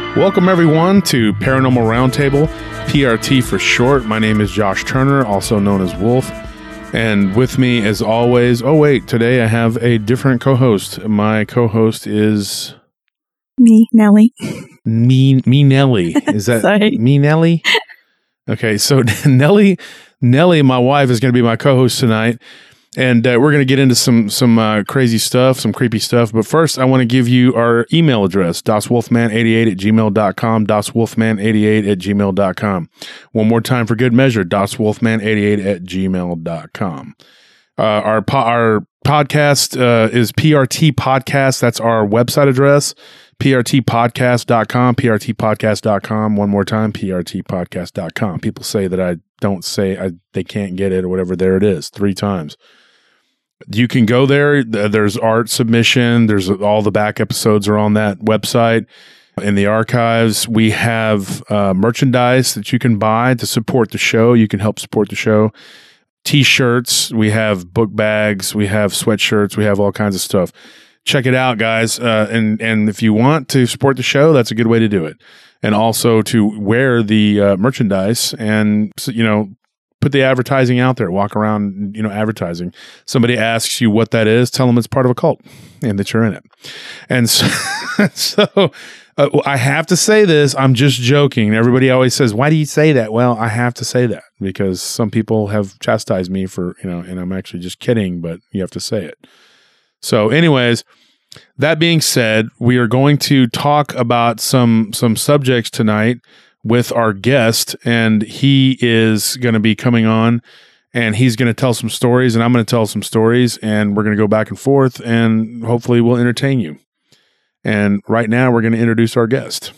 Welcome, everyone, to Paranormal Roundtable, PRT for short. My name is Josh Turner, also known as Wolf. And with me, as always, today I have a different co-host. My co-host is... Me, Nellie. Me Nellie. Is that Sorry. Me Nellie? Okay, so Nellie, my wife, is going to be my co-host tonight. And we're going to get into some crazy stuff, some creepy stuff. But first, I want to give you our email address, doswolfman88@gmail.com, doswolfman88@gmail.com. One more time for good measure, doswolfman88@gmail.com. Our podcast is PRT Podcast. That's our website address, prtpodcast.com, prtpodcast.com. One more time, prtpodcast.com. People say that I don't say they can't get it or whatever. There it is, 3 times. You can go there. There's art submission. There's all the back episodes are on that website. In the archives, we have merchandise that you can buy to support the show. You can help support the show. T-shirts. We have book bags. We have sweatshirts. We have all kinds of stuff. Check it out, guys. And if you want to support the show, that's a good way to do it. And also to wear the merchandise and, put the advertising out there, walk around, advertising. Somebody asks you what that is, tell them it's part of a cult and that you're in it. And so, I have to say this, I'm just joking. Everybody always says, why do you say that? Well, I have to say that because some people have chastised me for, and I'm actually just kidding, but you have to say it. So anyways, that being said, we are going to talk about some subjects tonight with our guest, and he is going to be coming on, and he's going to tell some stories, and I'm going to tell some stories, and we're going to go back and forth, and hopefully we'll entertain you. And right now, we're going to introduce our guest.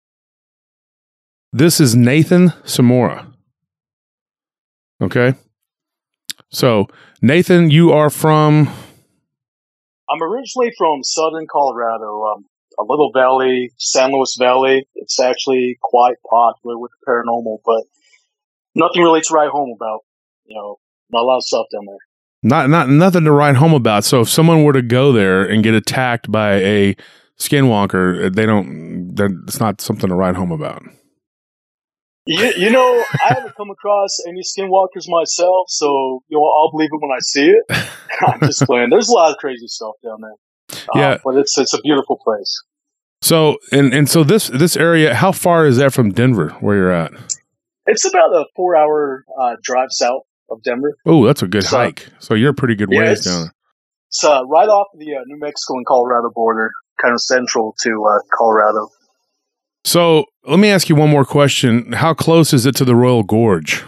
This is Nathan Samora. Okay? So, Nathan, you are from... I'm originally from southern Colorado, a little valley, San Luis Valley. It's actually quite popular with the paranormal, but nothing really to write home about. Not a lot of stuff down there. Nothing to write home about. So if someone were to go there and get attacked by a skinwalker, it's not something to write home about. I haven't come across any skinwalkers myself, so I'll believe it when I see it. I'm just playing. There's a lot of crazy stuff down there. Yeah, but it's a beautiful place. So so this area, how far is that from Denver, where you're at? It's about a 4-hour drive south of Denver. Oh, that's a good hike. So you're a pretty good ways down there. It's right off the New Mexico and Colorado border, kind of central to Colorado. So let me ask you one more question. How close is it to the Royal Gorge?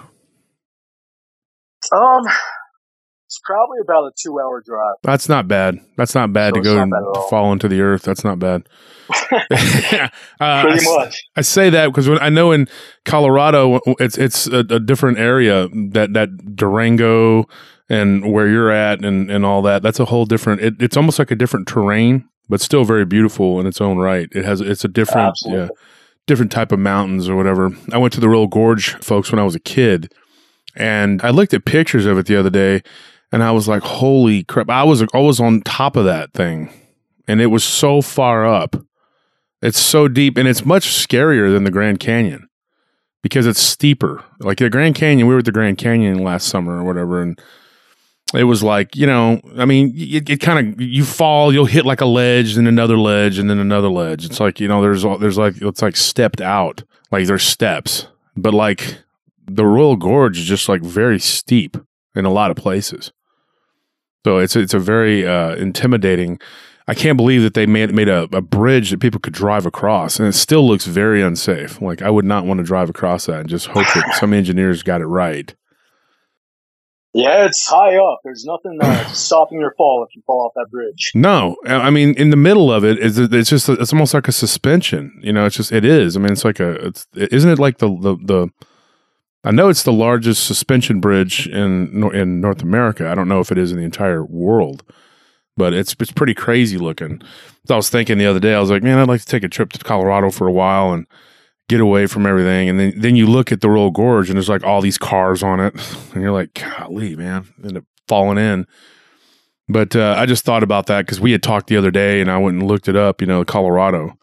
It's probably about a 2-hour drive. That's not bad. That's not bad to go and fall into the earth. That's not bad. Pretty much. I say that because I know in Colorado, it's a different area, that Durango and where you're at and all that. That's a whole different, it's almost like a different terrain, but still very beautiful in its own right. It's a different, different type of mountains or whatever. I went to the Royal Gorge, folks, when I was a kid, and I looked at pictures of it the other day, and I was like, holy crap. I was on top of that thing, and it was so far up. It's so deep, and it's much scarier than the Grand Canyon because it's steeper. Like the Grand Canyon, we were at the Grand Canyon last summer or whatever, and it was like, it kind of, you fall, you'll hit like a ledge, then another ledge, and then another ledge. It's like, there's like, it's like stepped out, like there's steps, but like the Royal Gorge is just like very steep in a lot of places. So it's a very intimidating. I can't believe that they made a bridge that people could drive across, and it still looks very unsafe. Like I would not want to drive across that and just hope that some engineers got it right. Yeah, it's high up. There's nothing stopping your fall if you fall off that bridge. No, I mean in the middle of it it's almost like a suspension. It is. I mean, it's like isn't it like the I know it's the largest suspension bridge in North America. I don't know if it is in the entire world, but it's pretty crazy looking. So I was thinking the other day, I was like, man, I'd like to take a trip to Colorado for a while and get away from everything. And then you look at the Royal Gorge and there's like all these cars on it, and you're like, golly, man, end up falling in. But I just thought about that because we had talked the other day, and I went and looked it up, Colorado.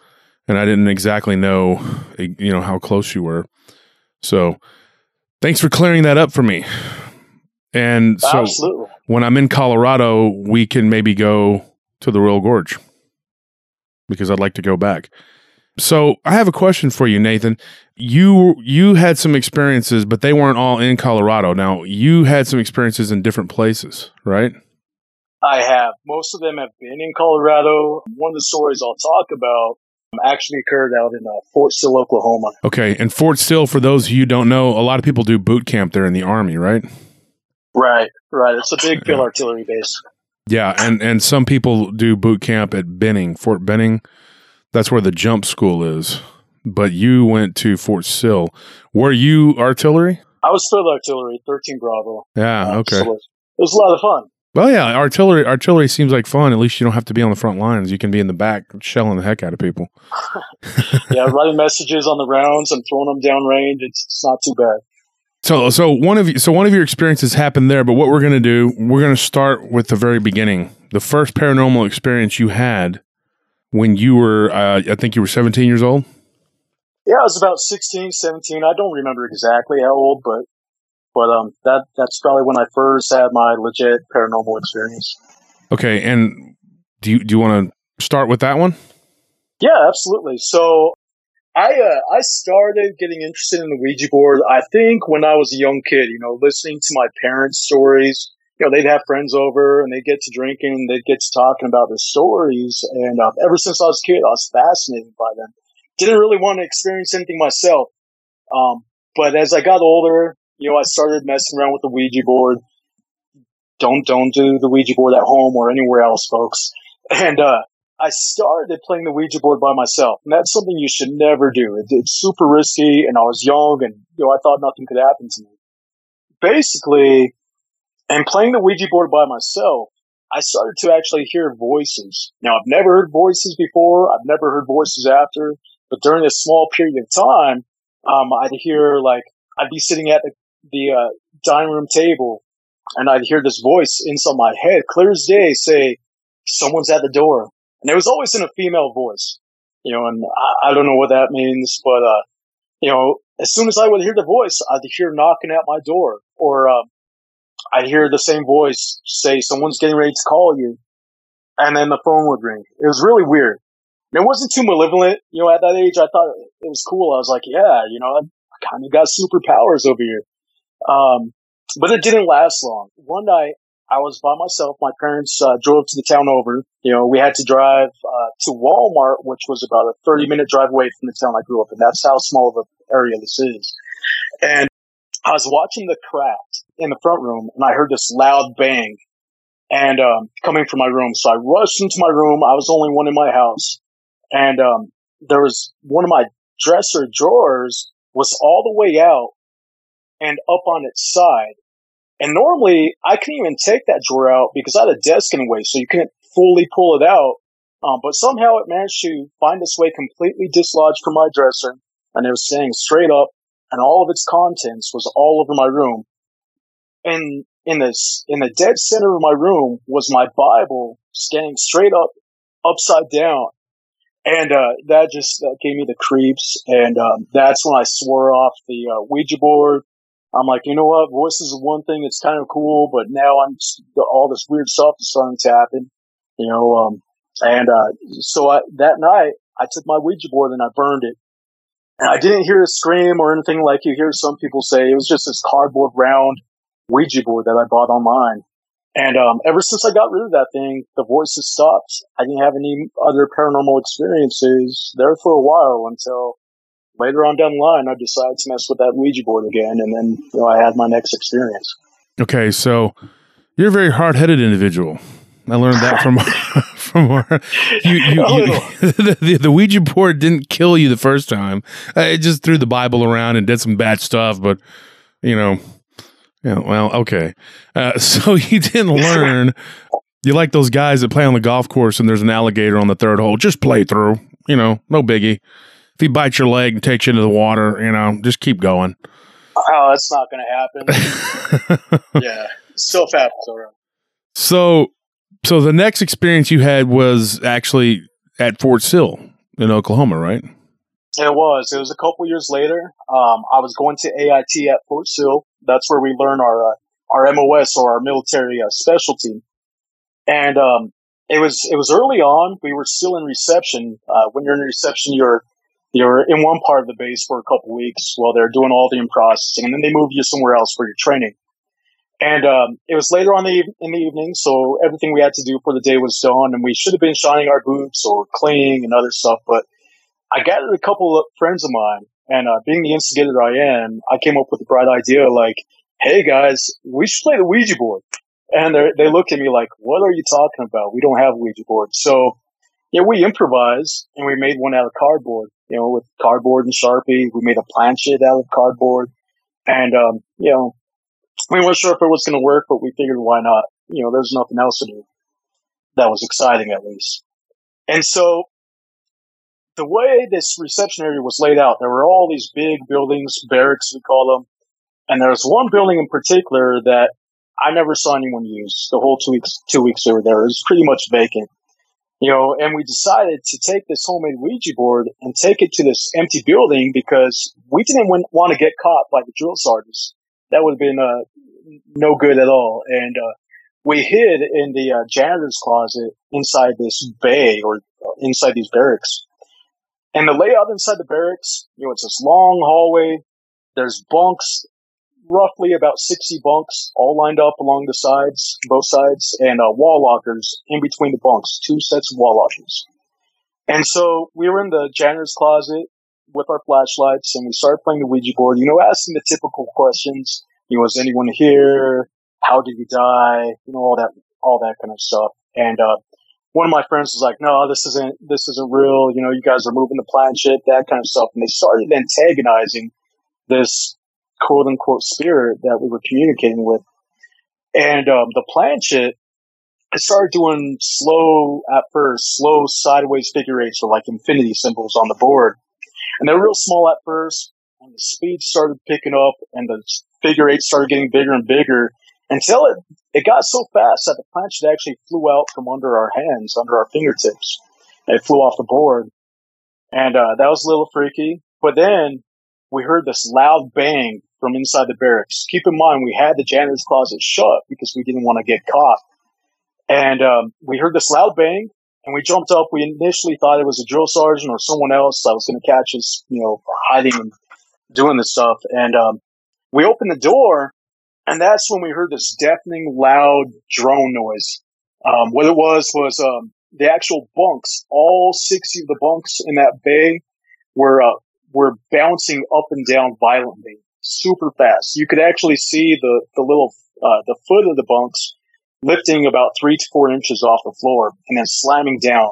and I didn't exactly know, how close you were. So thanks for clearing that up for me. And so Absolutely. When I'm in Colorado, we can maybe go to the Royal Gorge because I'd like to go back. So I have a question for you, Nathan. You had some experiences, but they weren't all in Colorado. Now, you had some experiences in different places, right? I have. Most of them have been in Colorado. One of the stories I'll talk about actually occurred out in Fort Sill, Oklahoma. Okay, and Fort Sill, for those of you who don't know, a lot of people do boot camp there in the Army, right? Right. It's a big field artillery base. Yeah, and some people do boot camp at Benning, Fort Benning. That's where the jump school is. But you went to Fort Sill. Were you artillery? I was field artillery, 13 Bravo. Yeah, okay. So it was a lot of fun. Well, yeah, artillery seems like fun. At least you don't have to be on the front lines. You can be in the back shelling the heck out of people. Yeah, writing messages on the rounds and throwing them down range. It's not too bad. So one of your experiences happened there, but what we're going to do, we're going to start with the very beginning. The first paranormal experience you had when you were, I think you were 17 years old? Yeah, I was about 16, 17. I don't remember exactly how old, but that's probably when I first had my legit paranormal experience. Okay, and do you want to start with that one? Yeah, absolutely. So I started getting interested in the Ouija board, I think, when I was a young kid, listening to my parents' stories. They'd have friends over and they'd get to drinking and they'd get to talking about their stories. And ever since I was a kid, I was fascinated by them. Didn't really want to experience anything myself. But as I got older, I started messing around with the Ouija board. Don't do the Ouija board at home or anywhere else, folks. And I started playing the Ouija board by myself. And that's something you should never do. It's super risky, and I was young, and I thought nothing could happen to me. Basically, and playing the Ouija board by myself, I started to actually hear voices. Now, I've never heard voices before. I've never heard voices after. But during this small period of time, I'd be sitting at the dining room table, and I'd hear this voice inside my head, clear as day, say, "Someone's at the door." And it was always in a female voice, and I don't know what that means, but, as soon as I would hear the voice, I'd hear knocking at my door, or I'd hear the same voice say, "Someone's getting ready to call you." And then the phone would ring. It was really weird. And it wasn't too malevolent. At that age, I thought it was cool. I was like, yeah, I kind of got superpowers over here. But it didn't last long. One night, I was by myself. My parents drove to the town over. We had to drive to Walmart, which was about a 30-minute drive away from the town I grew up in. That's how small of an area this is. And I was watching The Craft in the front room, and I heard this loud bang and coming from my room. So I rushed into my room. I was the only one in my house. And there was one of my dresser drawers was all the way out and up on its side. And normally, I couldn't even take that drawer out because I had a desk in the way, so you couldn't fully pull it out. But somehow it managed to find its way completely dislodged from my dresser, and it was staying straight up, and all of its contents was all over my room. And in the dead center of my room was my Bible standing straight up, upside down. And that just gave me the creeps, and that's when I swore off the Ouija board. I'm like, you know what? Voices is one thing. It's kind of cool, but now all this weird stuff is starting to happen, So that night, I took my Ouija board and I burned it. And I didn't hear a scream or anything like you hear some people say. It was just this cardboard round Ouija board that I bought online. And ever since I got rid of that thing, the voices stopped. I didn't have any other paranormal experiences there for a while until later on down the line, I decided to mess with that Ouija board again, and then I had my next experience. Okay, so you're a very hard-headed individual. I learned that from the Ouija board didn't kill you the first time. It just threw the Bible around and did some bad stuff, but well, okay. So you didn't learn. You like those guys that play on the golf course and there's an alligator on the third hole. Just play through. No biggie. If he bites your leg and takes you into the water, just keep going. Oh, that's not going to happen. Yeah, stuff happens around. So the next experience you had was actually at Fort Sill. in Oklahoma, right? It was. It was a couple years later. I was going to AIT at Fort Sill. That's where we learn our MOS, or our military specialty. And it was early on. We were still in reception. When you're in reception, you're in one part of the base for a couple weeks while they're doing all the processing, and then they move you somewhere else for your training. And it was later on in the evening, so everything we had to do for the day was done, and we should have been shining our boots or cleaning and other stuff. But I gathered a couple of friends of mine, and being the instigator I am, I came up with a bright idea like, hey guys, we should play the Ouija board. And they looked at me like, what are you talking about? We don't have a Ouija board. So yeah, we improvised, and we made one out of cardboard, with cardboard and Sharpie. We made a planchette out of cardboard. And, we weren't sure if it was going to work, but we figured why not? There's nothing else to do. That was exciting, at least. And so the way this reception area was laid out, there were all these big buildings, barracks, we call them. And there was one building in particular that I never saw anyone use the whole 2 weeks they were there. It was pretty much vacant. And we decided to take this homemade Ouija board and take it to this empty building because we didn't want to get caught by the drill sergeants. That would have been no good at all. And we hid in the janitor's closet inside this bay, or inside these barracks. And the layout inside the barracks, it's this long hallway. There's bunks, roughly about 60 bunks, all lined up along the sides, both sides, and wall lockers in between the bunks, 2 sets of wall lockers. And so we were in the janitor's closet with our flashlights, and we started playing the Ouija board, asking the typical questions. Is anyone here? How did you die? All that kind of stuff. And one of my friends was like, no, this isn't real. You guys are moving the planchette, that kind of stuff. And they started antagonizing this quote unquote spirit that we were communicating with. And the planchette, it started doing slow sideways figure eights, or like infinity symbols on the board. And they were real small at first, and the speed started picking up, and the figure eight started getting bigger and bigger, until it got so fast that the planchette actually flew out from under our hands, under our fingertips. And it flew off the board. And that was a little freaky. But then we heard this loud bang from inside the barracks. Keep in mind, we had the janitor's closet shut because we didn't want to get caught. And we heard this loud bang, and we jumped up. We initially thought it was a drill sergeant or someone else that was going to catch us, hiding and doing this stuff. And we opened the door, and that's when we heard this deafening, loud drone noise. What it was the actual bunks. All 60 of the bunks in that bay were bouncing up and down violently, super fast. You could actually see the little the foot of the bunks lifting about 3 to 4 inches off the floor and then slamming down.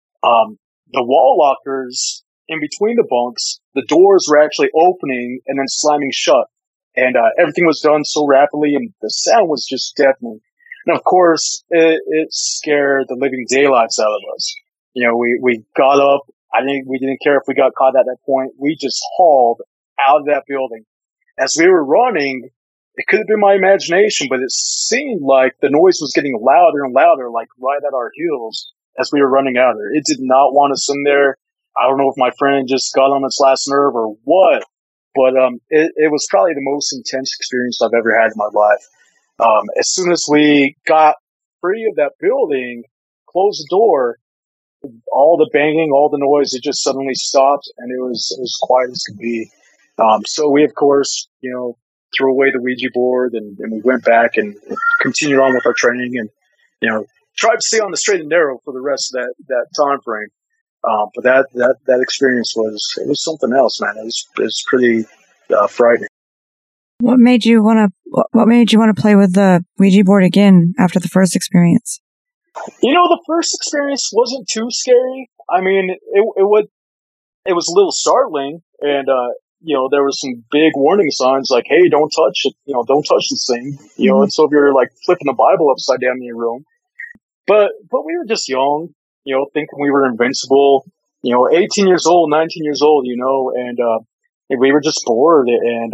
The wall lockers in between the bunks, the doors were actually opening and then slamming shut. And everything was done so rapidly, and the sound was just deafening. And of course, it scared the living daylights out of us. We got up. We didn't care if we got caught at that point. We just hauled out of that building. As we were running, it could have been my imagination, but it seemed like the noise was getting louder and louder, like right at our heels as we were running out of there. It did not want us in there. I don't know if my friend just got on its last nerve or what, but it was probably the most intense experience I've ever had in my life. As soon as we got free of that building, closed the door, all the banging, all the noise, it just suddenly stopped, and it was quiet as could be. So we, of course, threw away the Ouija board, and we went back and continued on with our training, and tried to stay on the straight and narrow for the rest of that time frame. But that experience was something else, man. It was pretty frightening. What made you want to play with the Ouija board again after the first experience? The first experience wasn't too scary. I mean, it was a little startling, and there was some big warning signs like, "Hey, don't touch it. Don't touch this thing." And so if you're like flipping the Bible upside down in your room, but we were just young, thinking we were invincible. 18 years old, 19 years old, and we were just bored, and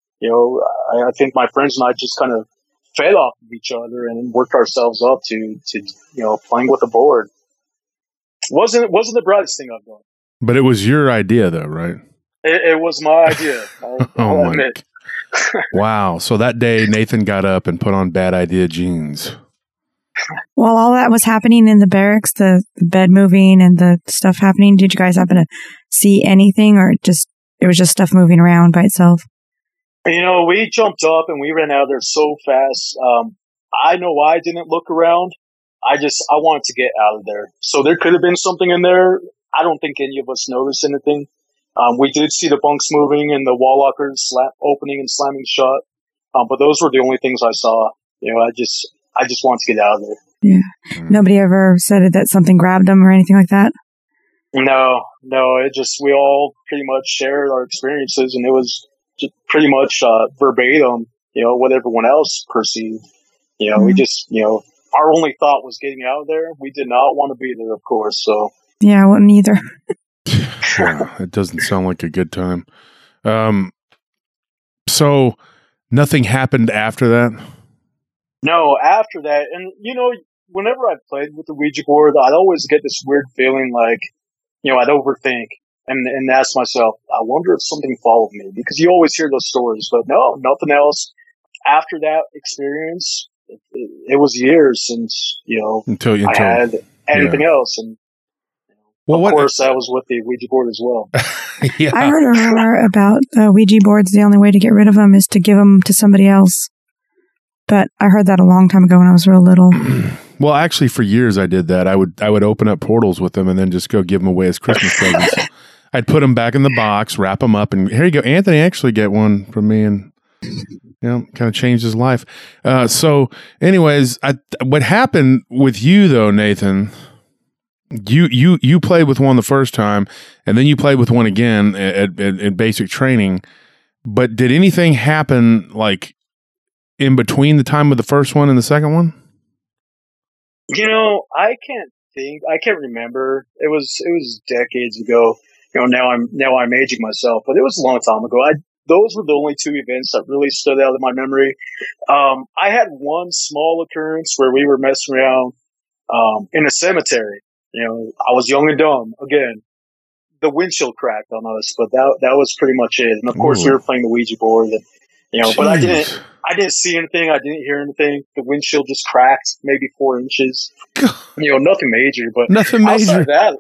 I think my friends and I just kind of fed off of each other and worked ourselves up to playing with the board. Wasn't the brightest thing I've done. But it was your idea, though, right? It was my idea. I'll admit. Wow. So that day, Nathan got up and put on Bad Idea jeans. While all that was happening in the barracks, the bed moving and the stuff happening, did you guys happen to see anything, or it was just stuff moving around by itself? We jumped up and we ran out of there so fast. I know why I didn't look around. I wanted to get out of there. So there could have been something in there. I don't think any of us noticed anything. We did see the bunks moving and the wall lockers opening and slamming shut. But those were the only things I saw. I just wanted to get out of there. Yeah. Nobody ever said that something grabbed them or anything like that? No. We all pretty much shared our experiences, and it was just pretty much verbatim, what everyone else perceived. We just, our only thought was getting out of there. We did not want to be there, of course. So yeah, I wouldn't either. Yeah, it doesn't sound like a good time. So nothing happened after that? No, after that. And, whenever I played with the Ouija board, I'd always get this weird feeling like, I'd overthink and ask myself, I wonder if something followed me, because you always hear those stories, but no, nothing else. After that experience, it was years since, until I had anything else. And of course, that was with the Ouija board as well. Yeah. I heard a rumor about Ouija boards. The only way to get rid of them is to give them to somebody else. But I heard that a long time ago when I was real little. Well, actually, for years I did that. I would open up portals with them and then just go give them away as Christmas presents. I'd put them back in the box, wrap them up, and here you go. Anthony actually get one from me, and kind of changed his life. So, anyways, what happened with you though, Nathan? You played with one the first time, and then you played with one again at basic training. But did anything happen like in between the time of the first one and the second one? I can't remember. It was decades ago. Now I'm aging myself, but it was a long time ago. Those were the only two events that really stood out in my memory. I had one small occurrence where we were messing around in a cemetery. I was young and dumb. Again, the windshield cracked on us, but that was pretty much it. And of course, we were playing the Ouija board, and but I didn't see anything. I didn't hear anything. The windshield just cracked, maybe 4 inches. Nothing major, but nothing major. Outside that,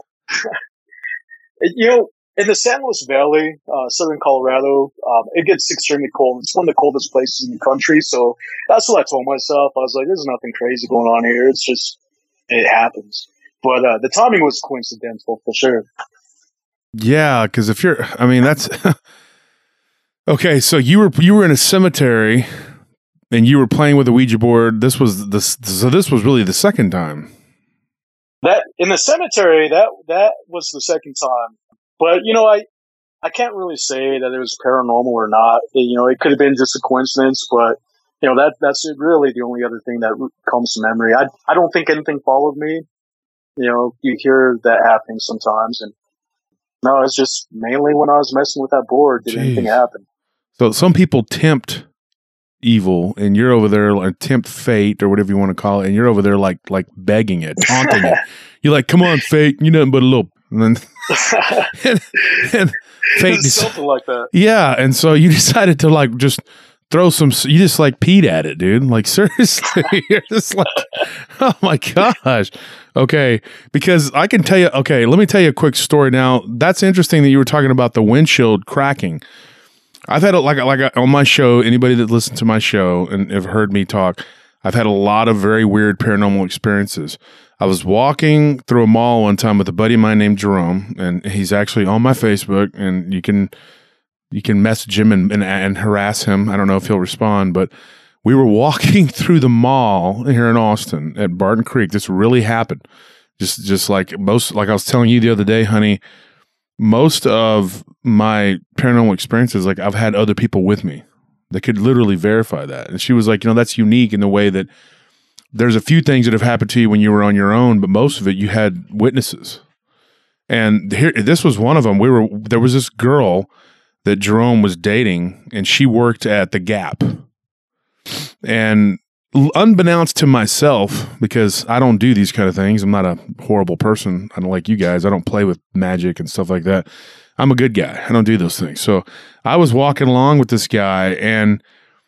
in the San Luis Valley, southern Colorado, it gets extremely cold. It's one of the coldest places in the country. So that's what I told myself. I was like, there's nothing crazy going on here. It's just, it happens. But the timing was coincidental for sure. Yeah, because that's okay. So you were in a cemetery, and you were playing with a Ouija board. This was really the second time. That in the cemetery, that was the second time. But I can't really say that it was paranormal or not. It could have been just a coincidence. But that's really the only other thing that comes to memory. I don't think anything followed me. You hear that happening sometimes, and no, it's just mainly when I was messing with that board, did anything happen. So some people tempt evil, and you're over there, like tempt fate or whatever you want to call it, and you're over there like begging it, taunting it. You're like, "Come on, fate, you're nothing but a little." And then and fate something like that. Yeah, and so you decided to just throw some. You just peed at it, dude. Like seriously, you're just like, oh my gosh. Okay, because I can tell you. Okay, let me tell you a quick story. Now that's interesting that you were talking about the windshield cracking. I've had like on my show. Anybody that listens to my show and have heard me talk, I've had a lot of very weird paranormal experiences. I was walking through a mall one time with a buddy of mine named Jerome, and he's actually on my Facebook, and you can message him and harass him. I don't know if he'll respond, but we were walking through the mall here in Austin at Barton Creek. This really happened. Just like I was telling you the other day, honey, most of my paranormal experiences, I've had other people with me that could literally verify that. And she was like, that's unique in the way that there's a few things that have happened to you when you were on your own, but most of it you had witnesses. And this was one of them. There was this girl that Jerome was dating, and she worked at the Gap. And unbeknownst to myself, because I don't do these kind of things. I'm not a horrible person. I don't like you guys. I don't play with magic and stuff like that. I'm a good guy. I don't do those things. So I was walking along with this guy, and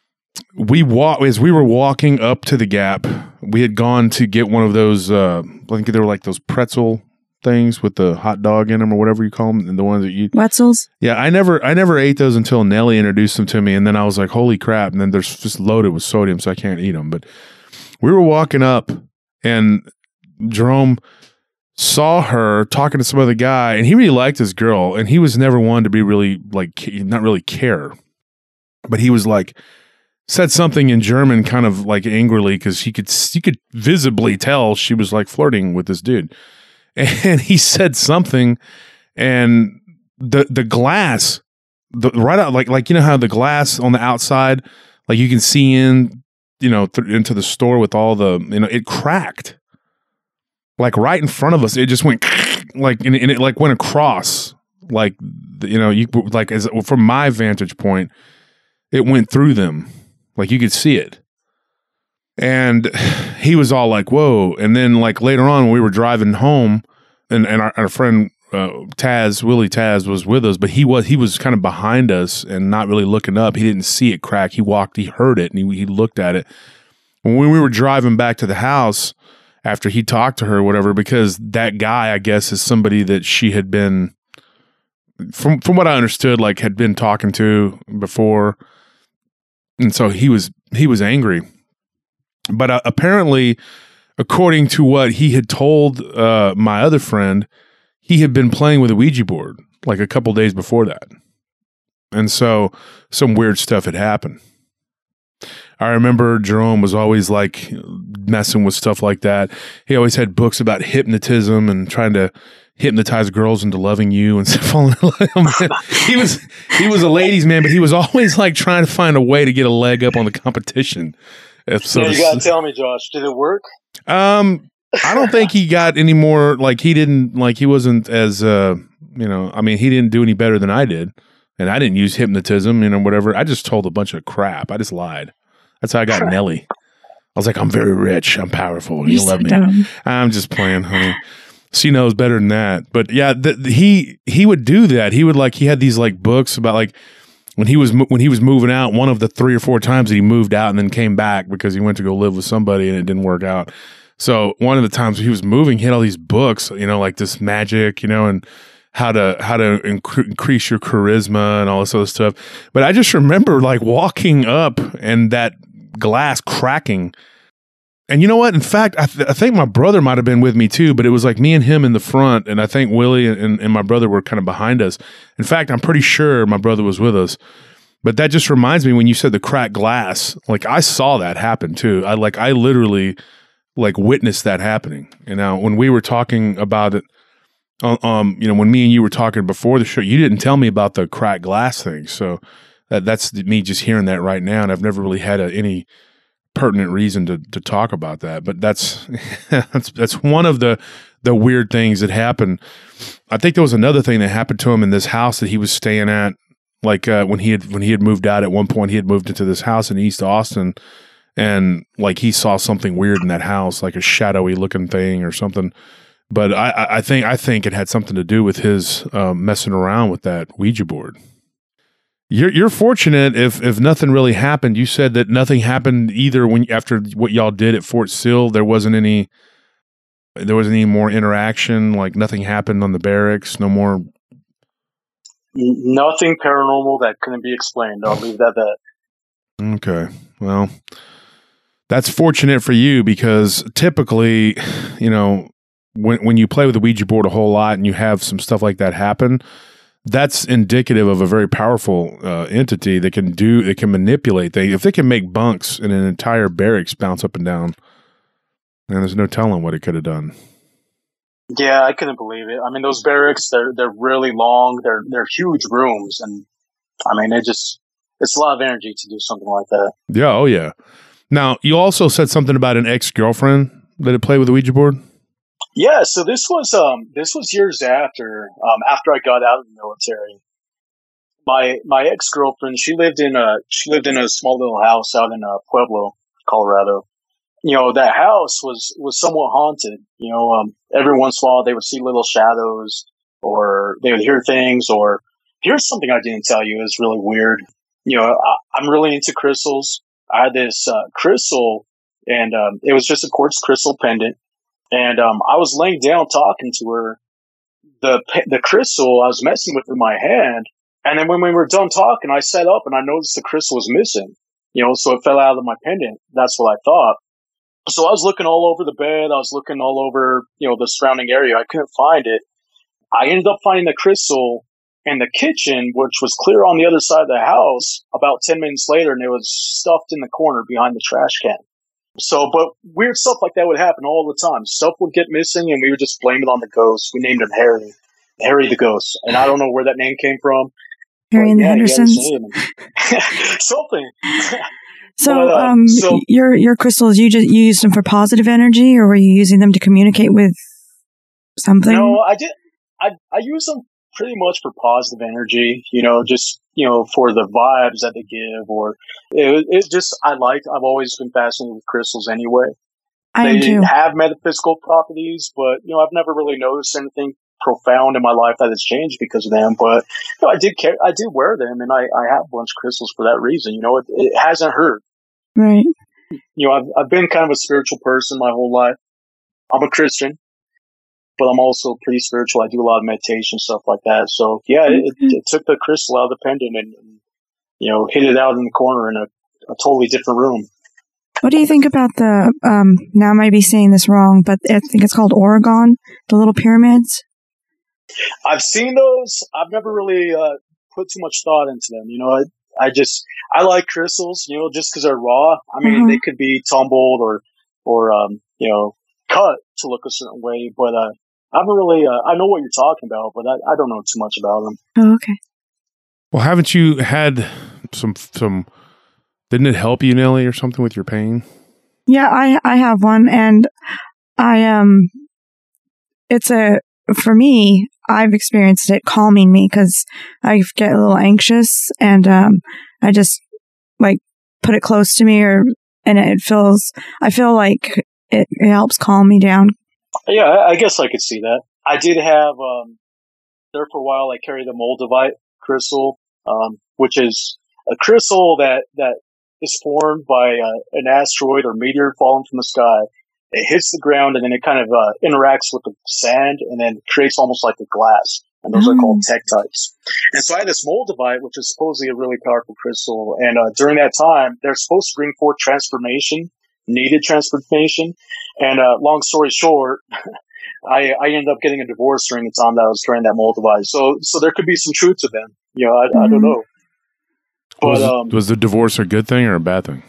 as we were walking up to the Gap, we had gone to get one of those, I think they were like those pretzel things with the hot dog in them or whatever you call them, and the ones that you Wetzels. Yeah, I never ate those until Nelly introduced them to me, and then I was like, holy crap, and then they're just loaded with sodium, so I can't eat them. But we were walking up, and Jerome saw her talking to some other guy, and he really liked this girl, and he was never one to be really, like, not really care. But he was like, said something in German kind of like angrily, because you could visibly tell she was like flirting with this dude. And he said something, and the glass, right out, like you know how the glass on the outside, like you can see in, into the store with all the, it cracked, like right in front of us. It just went like, and it like went across, like, you like, as from my vantage point, it went through them, like you could see it. And he was all like, whoa. And then like later on, when we were driving home, and our friend Willie Taz was with us, but he was kind of behind us and not really looking up. He didn't see it crack. He heard it, and he looked at it. When we were driving back to the house after he talked to her or whatever, because that guy, I guess, is somebody that she had been, from what I understood, like had been talking to before. And so he was angry. But apparently, according to what he had told my other friend, he had been playing with a Ouija board like a couple days before that. And so some weird stuff had happened. I remember Jerome was always like messing with stuff like that. He always had books about hypnotism and trying to hypnotize girls into loving you and stuff. He was a ladies' man, but he was always like trying to find a way to get a leg up on the competition. So you gotta tell me, Josh, did it work? I don't think he got any more, like he wasn't as, he didn't do any better than I did. And I didn't use hypnotism, whatever. I just told a bunch of crap. I just lied. That's how I got Nelly. I was like, I'm very rich. I'm powerful. You love me. Dumb. I'm just playing, honey. She knows better than that. But yeah, he would do that. He had these like books about like, when he was moving out, one of the 3 or 4 times that he moved out and then came back because he went to go live with somebody and it didn't work out. So one of the times he was moving, he had all these books, like this magic, and how to increase your charisma and all this other stuff. But I just remember like walking up and that glass cracking. And you know what? In fact, I think my brother might have been with me too, but it was like me and him in the front, and I think Willie and my brother were kind of behind us. In fact, I'm pretty sure my brother was with us. But that just reminds me, when you said the cracked glass, like I saw that happen too. I literally like witnessed that happening. And now when we were talking about it, when me and you were talking before the show, you didn't tell me about the cracked glass thing. So that's me just hearing that right now, and I've never really had any pertinent reason to talk about that. But that's that's one of the weird things that happened. I think there was another thing that happened to him in this house that he was staying at. Like when he had moved out at one point, he had moved into this house in East Austin, and like he saw something weird in that house, like a shadowy looking thing or something. But I think it had something to do with his messing around with that Ouija board. You're fortunate if nothing really happened. You said that nothing happened either after what y'all did at Fort Sill. There wasn't any more interaction. Like nothing happened on the barracks. No more. Nothing paranormal that couldn't be explained. I'll leave that at that. Okay. Well, that's fortunate for you, because typically, when you play with the Ouija board a whole lot and you have some stuff like that happen, that's indicative of a very powerful entity that can manipulate things. If they can make bunks in an entire barracks bounce up and down, and there's no telling what it could have done. Yeah, I couldn't believe it. I mean, those barracks, they're really long. They're huge rooms, and I mean, it's a lot of energy to do something like that. Yeah, oh yeah. Now, you also said something about an ex-girlfriend that had played with the Ouija board? Yeah, so this was years after I got out of the military. My ex-girlfriend, she lived in a small little house out in Pueblo, Colorado. that house was somewhat haunted. Every once in a while they would see little shadows, or they would hear things, or here's something I didn't tell you is really weird. I'm really into crystals. I had this crystal, and it was just a quartz crystal pendant. And I was laying down talking to her. The crystal I was messing with in my hand, and then when we were done talking, I sat up and I noticed the crystal was missing. So it fell out of my pendant. That's what I thought. So I was looking all over the bed. I was looking all over, the surrounding area. I couldn't find it. I ended up finding the crystal in the kitchen, which was clear on the other side of the house, about 10 minutes later, and it was stuffed in the corner behind the trash can. So, but weird stuff like that would happen all the time. Stuff would get missing, and we would just blame it on the ghost. We named him Harry the Ghost. And I don't know where that name came from. Harry and the Hendersons. Something. So, your crystals, you used them for positive energy, or were you using them to communicate with something? No, I did. I use them pretty much for positive energy, just, for the vibes that they give, or it's just, I've always been fascinated with crystals anyway. They have metaphysical properties, but, I've never really noticed anything profound in my life that has changed because of them. But, I did wear them, and I have a bunch of crystals for that reason. It hasn't hurt. Right. I've been kind of a spiritual person my whole life. I'm a Christian, but I'm also pretty spiritual. I do a lot of meditation, stuff like that. So, yeah, it took the crystal out of the pendant and hid it out in the corner in a totally different room. What do you think about the, now I might be saying this wrong, but I think it's called Oregon, the little pyramids? I've seen those. I've never really put too much thought into them. I like crystals, just because they're raw. I mean, they could be tumbled or cut to look a certain way, but I haven't really, I know what you're talking about, but I don't know too much about them. Oh, okay. Well, haven't you had some, didn't it help you, Nelly, or something with your pain? Yeah, I have one, and for me, I've experienced it calming me because I get a little anxious, and I just put it close to me, and I feel like it helps calm me down. Yeah, I guess I could see that. I did have, there for a while, I carried a Moldavite crystal, which is a crystal that is formed by an asteroid or meteor falling from the sky. It hits the ground, and then it kind of interacts with the sand, and then creates almost like a glass. And those are called tektites. And so I had this Moldavite, which is supposedly a really powerful crystal. And during that time, they're supposed to bring forth needed transformation. And long story short, I ended up getting a divorce during the time that I was carrying that Moldavite. So there could be some truth to them. I don't know. But was the divorce a good thing or a bad thing?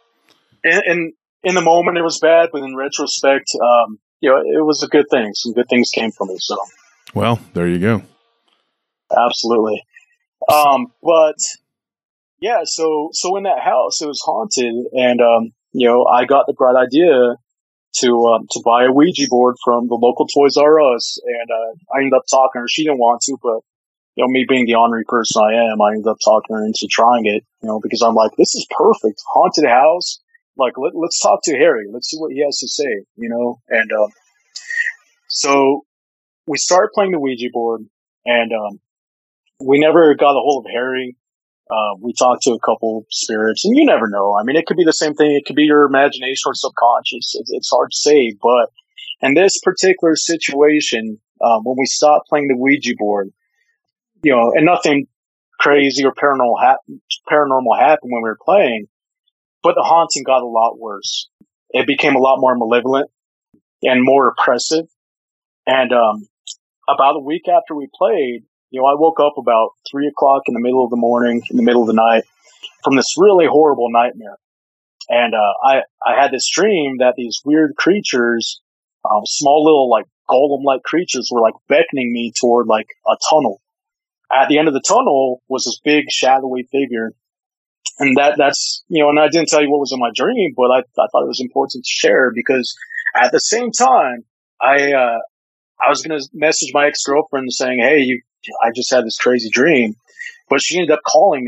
In the moment, it was bad, but in retrospect, it was a good thing. Some good things came from it. So, well, there you go. Absolutely. But yeah, so in that house, it was haunted, and I got the bright idea to buy a Ouija board from the local Toys R Us, and I ended up talking to her. She didn't want to, but me being the ornery person I am, I ended up talking her into trying it. Because I'm like, this is perfect, haunted house. Like, let's talk to Harry. Let's see what he has to say. And so we started playing the Ouija board, and we never got a hold of Harry. We talked to a couple spirits, and you never know. I mean, it could be the same thing. It could be your imagination or subconscious. It's hard to say. But in this particular situation, when we stopped playing the Ouija board, and nothing crazy or paranormal happened when we were playing, but the haunting got a lot worse. It became a lot more malevolent and more oppressive. And about a week after we played, I woke up about 3 o'clock in the middle of the morning, in the middle of the night, from this really horrible nightmare. And I had this dream that these weird creatures, small little golem-like creatures, were beckoning me toward a tunnel. At the end of the tunnel was this big shadowy figure. And that's, and I didn't tell you what was in my dream, but I thought it was important to share, because at the same time, I was going to message my ex-girlfriend saying, hey, I just had this crazy dream, but she ended up calling me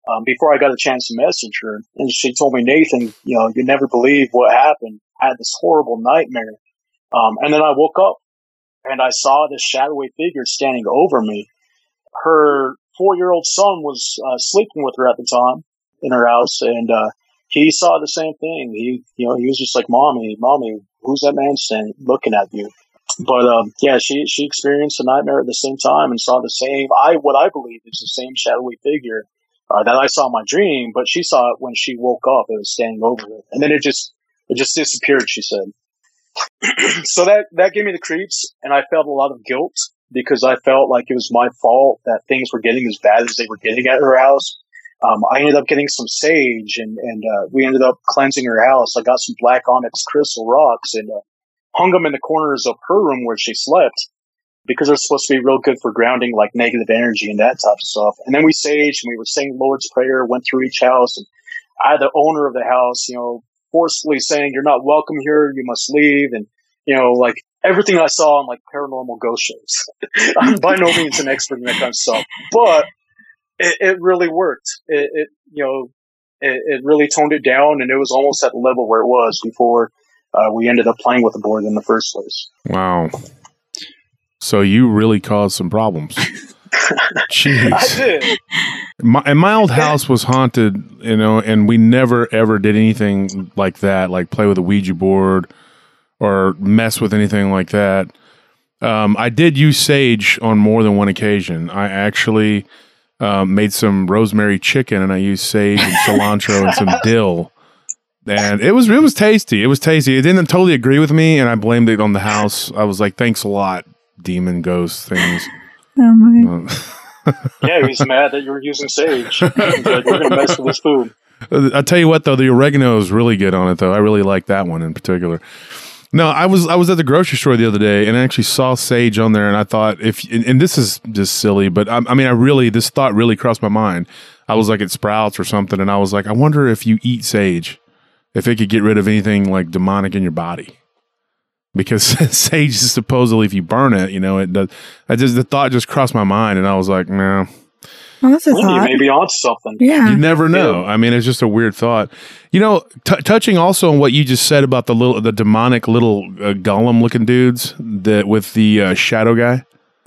before I got a chance to message her. And she told me, Nathan, you never believe what happened. I had this horrible nightmare. And then I woke up and I saw this shadowy figure standing over me. Her 4-year-old son was sleeping with her at the time in her house, and he saw the same thing. He was just like, Mommy, who's that man standing looking at you? But she experienced a nightmare at the same time and saw the same, what I believe is the same shadowy figure that I saw in my dream, but she saw it when she woke up. It was standing over her, and then it just disappeared, she said. So that gave me the creeps, and I felt a lot of guilt because I felt like it was my fault that things were getting as bad as they were getting at her house. I ended up getting some sage, and we ended up cleansing her house. I got some black onyx crystal rocks and hung them in the corners of her room where she slept because they're supposed to be real good for grounding like negative energy and that type of stuff. And then we saged and we were saying Lord's Prayer, went through each house, and I had the owner of the house, forcefully saying, "You're not welcome here, you must leave," and like everything I saw on like paranormal ghost shows. I'm by no means an expert in that kind of stuff, but it really worked. It really toned it down, and it was almost at the level where it was before we ended up playing with the board in the first place. Wow. So you really caused some problems. Jeez. I did. My old house was haunted, and we never ever did anything like that, like play with a Ouija board or mess with anything like that. I did use sage on more than one occasion. I actually made some rosemary chicken, and I used sage and cilantro and some dill. And it was tasty. It was tasty. It didn't totally agree with me, and I blamed it on the house. I was like, "Thanks a lot, demon ghost things." Oh my. Yeah, he was mad that you were using sage. He's like, "We're going to mess with this food." I'll tell you what, though, the oregano is really good on it, though. I really like that one in particular. No, I was at the grocery store the other day, and I actually saw sage on there, and I thought, and this is just silly, but this thought really crossed my mind. I was like at Sprouts or something, and I was like, I wonder if you eat sage, if it could get rid of anything like demonic in your body. Because sage is supposedly, if you burn it, it does. The thought just crossed my mind, and I was like, no. Well, that's a You thought. may be onto something. Yeah. You never know. I mean, it's just a weird thought. Touching also on what you just said about the demonic little golem-looking dudes with the shadow guy.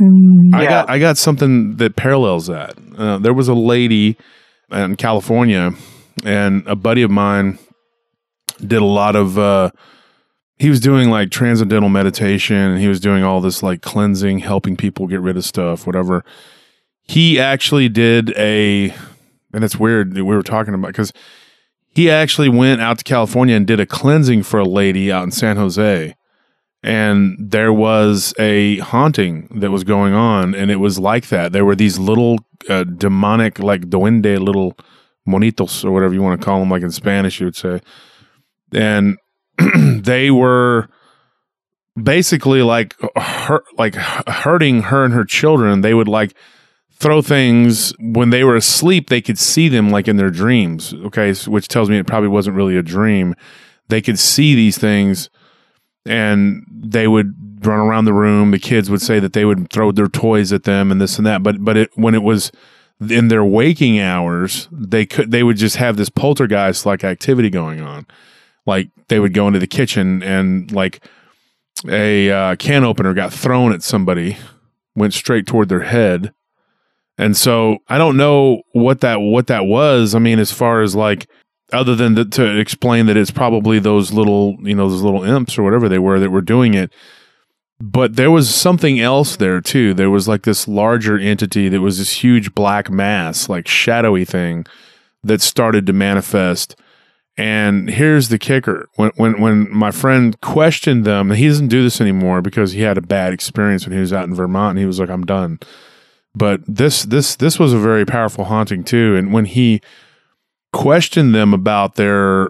I got something that parallels that. There was a lady in California, and a buddy of mine did a lot of. He was doing like transcendental meditation, and he was doing all this like cleansing, helping people get rid of stuff, whatever. He actually did and it's weird that we were talking about, because he actually went out to California and did a cleansing for a lady out in San Jose. And there was a haunting that was going on, and it was like that. There were these little demonic, like duende, little monitos, or whatever you want to call them, like in Spanish, you would say. And they were basically hurting her and her children. They would like throw things when they were asleep. They could see them like in their dreams. Okay. Which tells me it probably wasn't really a dream. They could see these things, and they would run around the room. The kids would say that they would throw their toys at them and this and that. But when it was in their waking hours, they would just have this poltergeist like activity going on. Like they would go into the kitchen, and like a can opener got thrown at somebody, went straight toward their head. And so I don't know what that was. I mean, as far as like, other than to explain that it's probably those little imps or whatever they were that were doing it. But there was something else there too. There was like this larger entity that was this huge black mass, like shadowy thing that started to manifest. And here's the kicker. When my friend questioned them, and he doesn't do this anymore because he had a bad experience when he was out in Vermont, and he was like, I'm done. But this was a very powerful haunting too. And when he questioned them about their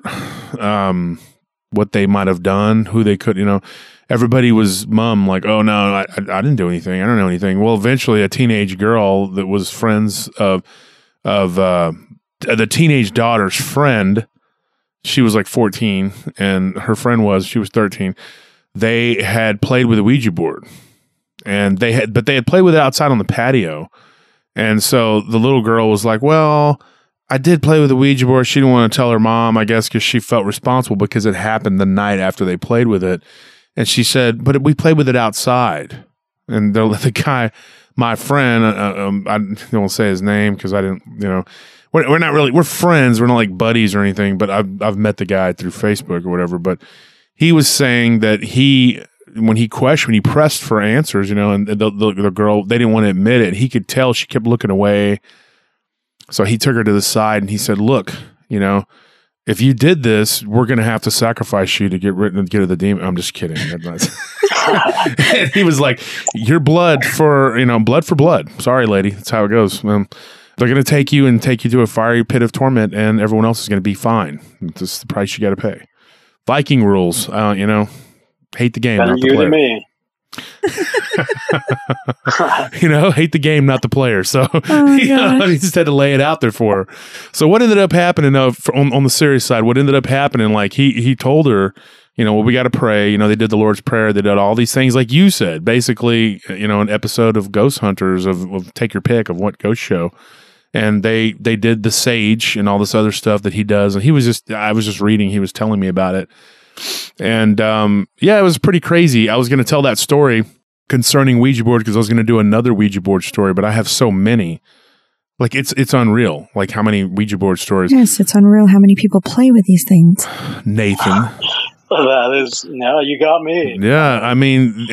what they might have done, who they could, everybody was mum, like, oh no, I didn't do anything. I don't know anything. Well, eventually a teenage girl that was friends of the teenage daughter's friend, she was like 14 and her friend she was 13. They had played with a Ouija board, and they had played with it outside on the patio. And so the little girl was like, well, I did play with the Ouija board. She didn't want to tell her mom, I guess, because she felt responsible because it happened the night after they played with it. And she said, but we played with it outside. And the guy, my friend, I don't say his name because I didn't, we're not really, we're friends. We're not like buddies or anything, but I've met the guy through Facebook or whatever. But he was saying that when he pressed for answers, and the girl, they didn't want to admit it. He could tell she kept looking away. So he took her to the side and he said, look, if you did this, we're going to have to sacrifice you to get rid of the demon. I'm just kidding. And he was like, your blood for blood. Sorry, lady. That's how it goes. They're going to take you to a fiery pit of torment and everyone else is going to be fine. It's just the price you got to pay. Viking rules, hate the game, better not the you player. than me. Hate the game, not the player. So he just had to lay it out there for her. So what ended up happening on the serious side, what ended up happening, like he told her, we got to pray. They did the Lord's Prayer. They did all these things like you said, basically, an episode of Ghost Hunters of take your pick of what ghost show. And they did the sage and all this other stuff that he does. And I was just reading, he was telling me about it. And it was pretty crazy. I was going to tell that story concerning Ouija board because I was going to do another Ouija board story, but I have so many. Like it's unreal. Like how many Ouija board stories? Yes, it's unreal how many people play with these things. Nathan, that is you got me. Yeah, I mean,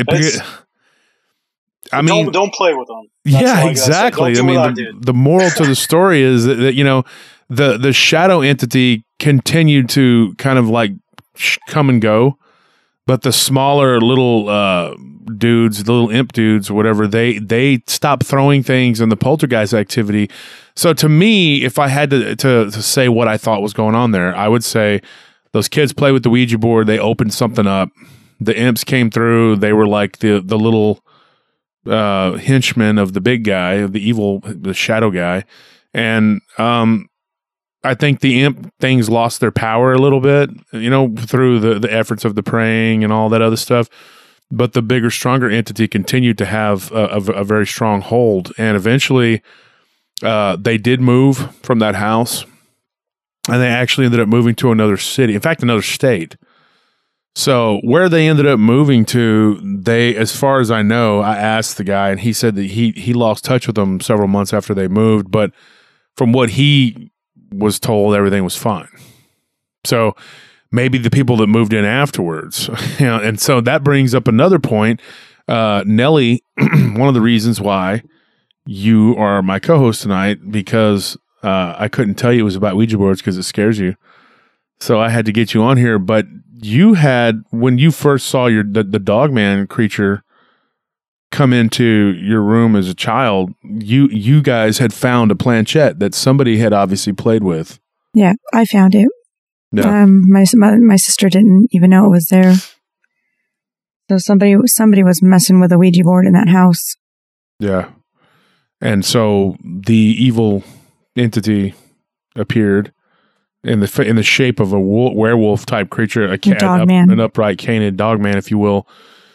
don't play with them. That's exactly. The moral to the story is that the shadow entity continued to kind of like come and go, but the smaller little dudes, the little imp dudes, whatever, they stopped throwing things in the poltergeist activity. So to me, if I had to say what I thought was going on there, I would say those kids play with the Ouija board. They opened something up. The imps came through. They were like the little henchmen of the big guy, of the shadow guy, and I think the imp things lost their power a little bit, through the efforts of the praying and all that other stuff. But the bigger, stronger entity continued to have a very strong hold. And eventually they did move from that house, and they actually ended up moving to another city. In fact, another state. So where they ended up moving to, as far as I know, I asked the guy, and he said that he lost touch with them several months after they moved. But from what he was told, everything was fine. So maybe the people that moved in afterwards, and so that brings up another point. Nelly, one of the reasons why you are my co-host tonight, because I couldn't tell you it was about Ouija boards because it scares you. So I had to get you on here. But you had, when you first saw the Dogman creature come into your room as a child, you guys had found a planchette that somebody had obviously played with. Yeah, I found it. Yeah. My sister didn't even know it was there. So somebody was messing with a Ouija board in that house. Yeah. And so the evil entity appeared in the shape of a werewolf type creature, an upright canid dogman, if you will.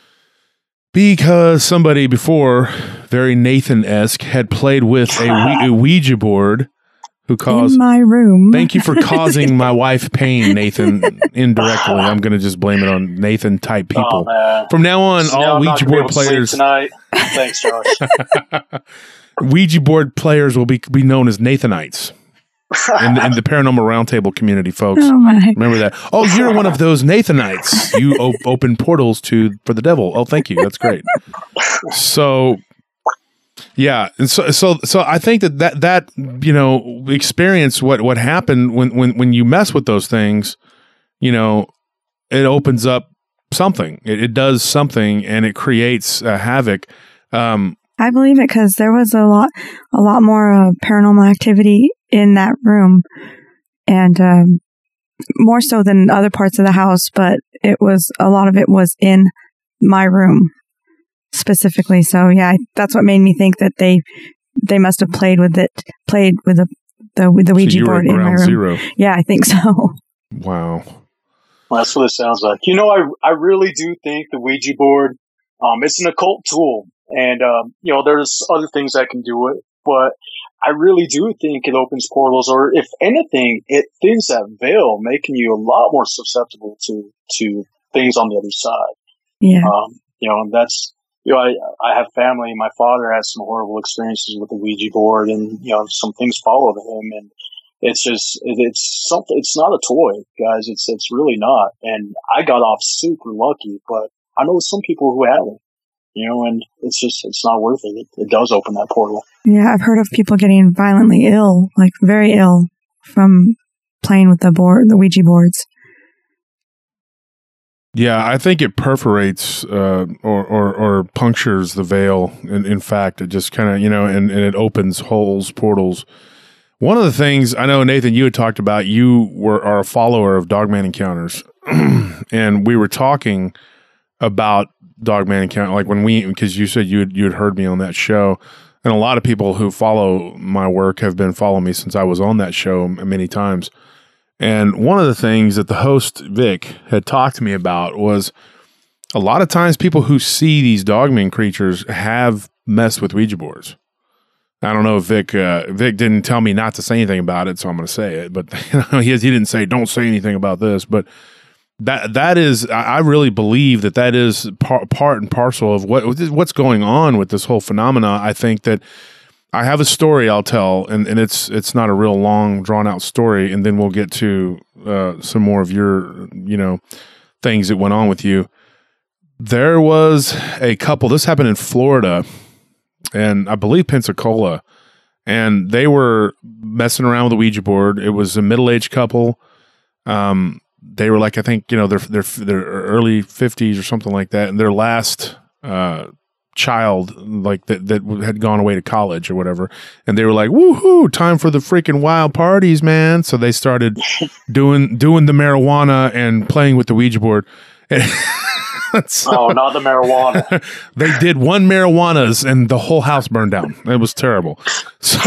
Because somebody before, very Nathan-esque, had played with a Ouija board who caused... In my room. Thank you for causing my wife pain, Nathan, indirectly. I'm going to just blame it on Nathan-type people. From now on, all Ouija board players... tonight. Thanks, Josh. Ouija board players will be known as Nathanites. in the paranormal roundtable community, folks. Oh my. Remember that. Oh, you're one of those Nathanites. You open portals for the devil. Oh, thank you. That's great. So, yeah, and so I think that experience what happened when you mess with those things, it opens up something. It does something, and it creates havoc. I believe it because there was a lot more paranormal activity in that room, and more so than other parts of the house. But a lot of it was in my room specifically. So yeah, that's what made me think that they must have played with the Ouija board in my room. Zero. Yeah, I think so. Wow. Well, that's what it sounds like. I really do think the Ouija board, it's an occult tool. And, there's other things that can do it, but I really do think it opens portals, or if anything, it thins that veil, making you a lot more susceptible to things on the other side. Yeah. And that's, I have family. My father had some horrible experiences with the Ouija board, and, some things followed him, and it's just, it's something, it's not a toy, guys. It's really not. And I got off super lucky, but I know some people who haven't, and it's not worth it. It does open that portal. Yeah. I've heard of people getting violently ill, like very ill, from playing with the Ouija boards. Yeah, I think it perforates or punctures the veil. In fact, it just kind of, and it opens holes, portals. One of the things I know, Nathan, you had talked about, you are a follower of Dogman Encounters. And we were talking about Dogman Encounter, like because you said you had heard me on that show. And a lot of people who follow my work have been following me since I was on that show many times. And one of the things that the host, Vic, had talked to me about was a lot of times people who see these dogman creatures have messed with Ouija boards. I don't know if Vic didn't tell me not to say anything about it, so I'm going to say it. But he didn't say, don't say anything about this. But that is, I really believe that is part and parcel of what's going on with this whole phenomena. I think that I have a story I'll tell, and it's not a real long, drawn-out story, and then we'll get to some more of your, things that went on with you. There was a couple, this happened in Florida, and I believe Pensacola, and they were messing around with a Ouija board. It was a middle-aged couple. They were like, I think, their early 50s or something like that, and their last child, like that had gone away to college or whatever, and they were like, woohoo, time for the freaking wild parties, man. So they started doing the marijuana and playing with the Ouija board. So, not the marijuana. They did one marijuana's and the whole house burned down. It was terrible. So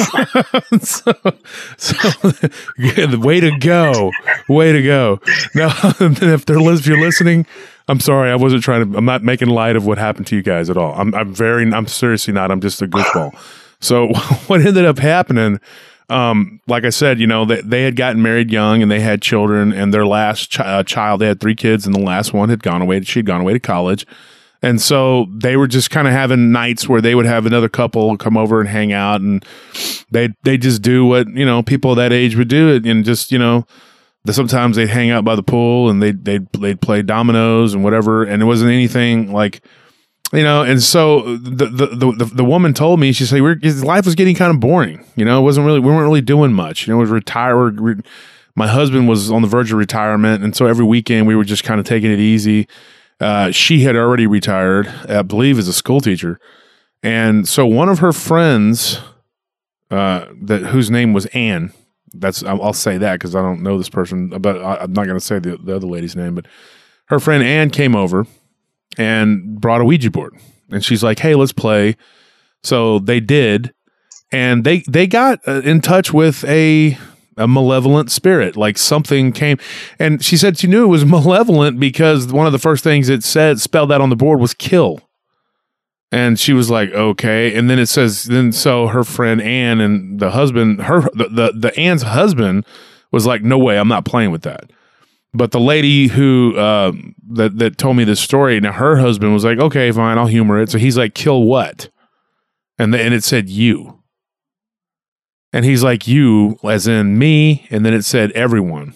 yeah, way to go. Now, if you're listening, I'm sorry. I'm not making light of what happened to you guys at all. I'm seriously not. I'm just a goofball. So what ended up happening, like I said, they had gotten married young and they had children, and their last child, they had 3 kids, and the last one she'd gone away to college. And so they were just kind of having nights where they would have another couple come over and hang out, and they just do what, people that age would do it. And just, sometimes they'd hang out by the pool and they'd play dominoes and whatever. And it wasn't anything like, and so the woman told me, she said, his life was getting kind of boring. We weren't really doing much. It was retired. My husband was on the verge of retirement. And so every weekend we were just kind of taking it easy. She had already retired, I believe, as a school teacher. And so one of her friends, whose name was Anne, I'll say that because I don't know this person, but I'm not going to say the other lady's name, but her friend Anne came over and brought a Ouija board, and she's like, hey, let's play. So they did, and they got in touch with a malevolent spirit, like something came, and she said she knew it was malevolent because one of the first things it spelled out on the board was kill. And she was like, okay. And then it says, so her friend Anne and the husband, the Anne's husband was like, no way, I'm not playing with that. But the lady who, that told me this story, now her husband was like, okay, fine, I'll humor it. So he's like, kill what? And it said you. And he's like, you, as in me. And then it said everyone.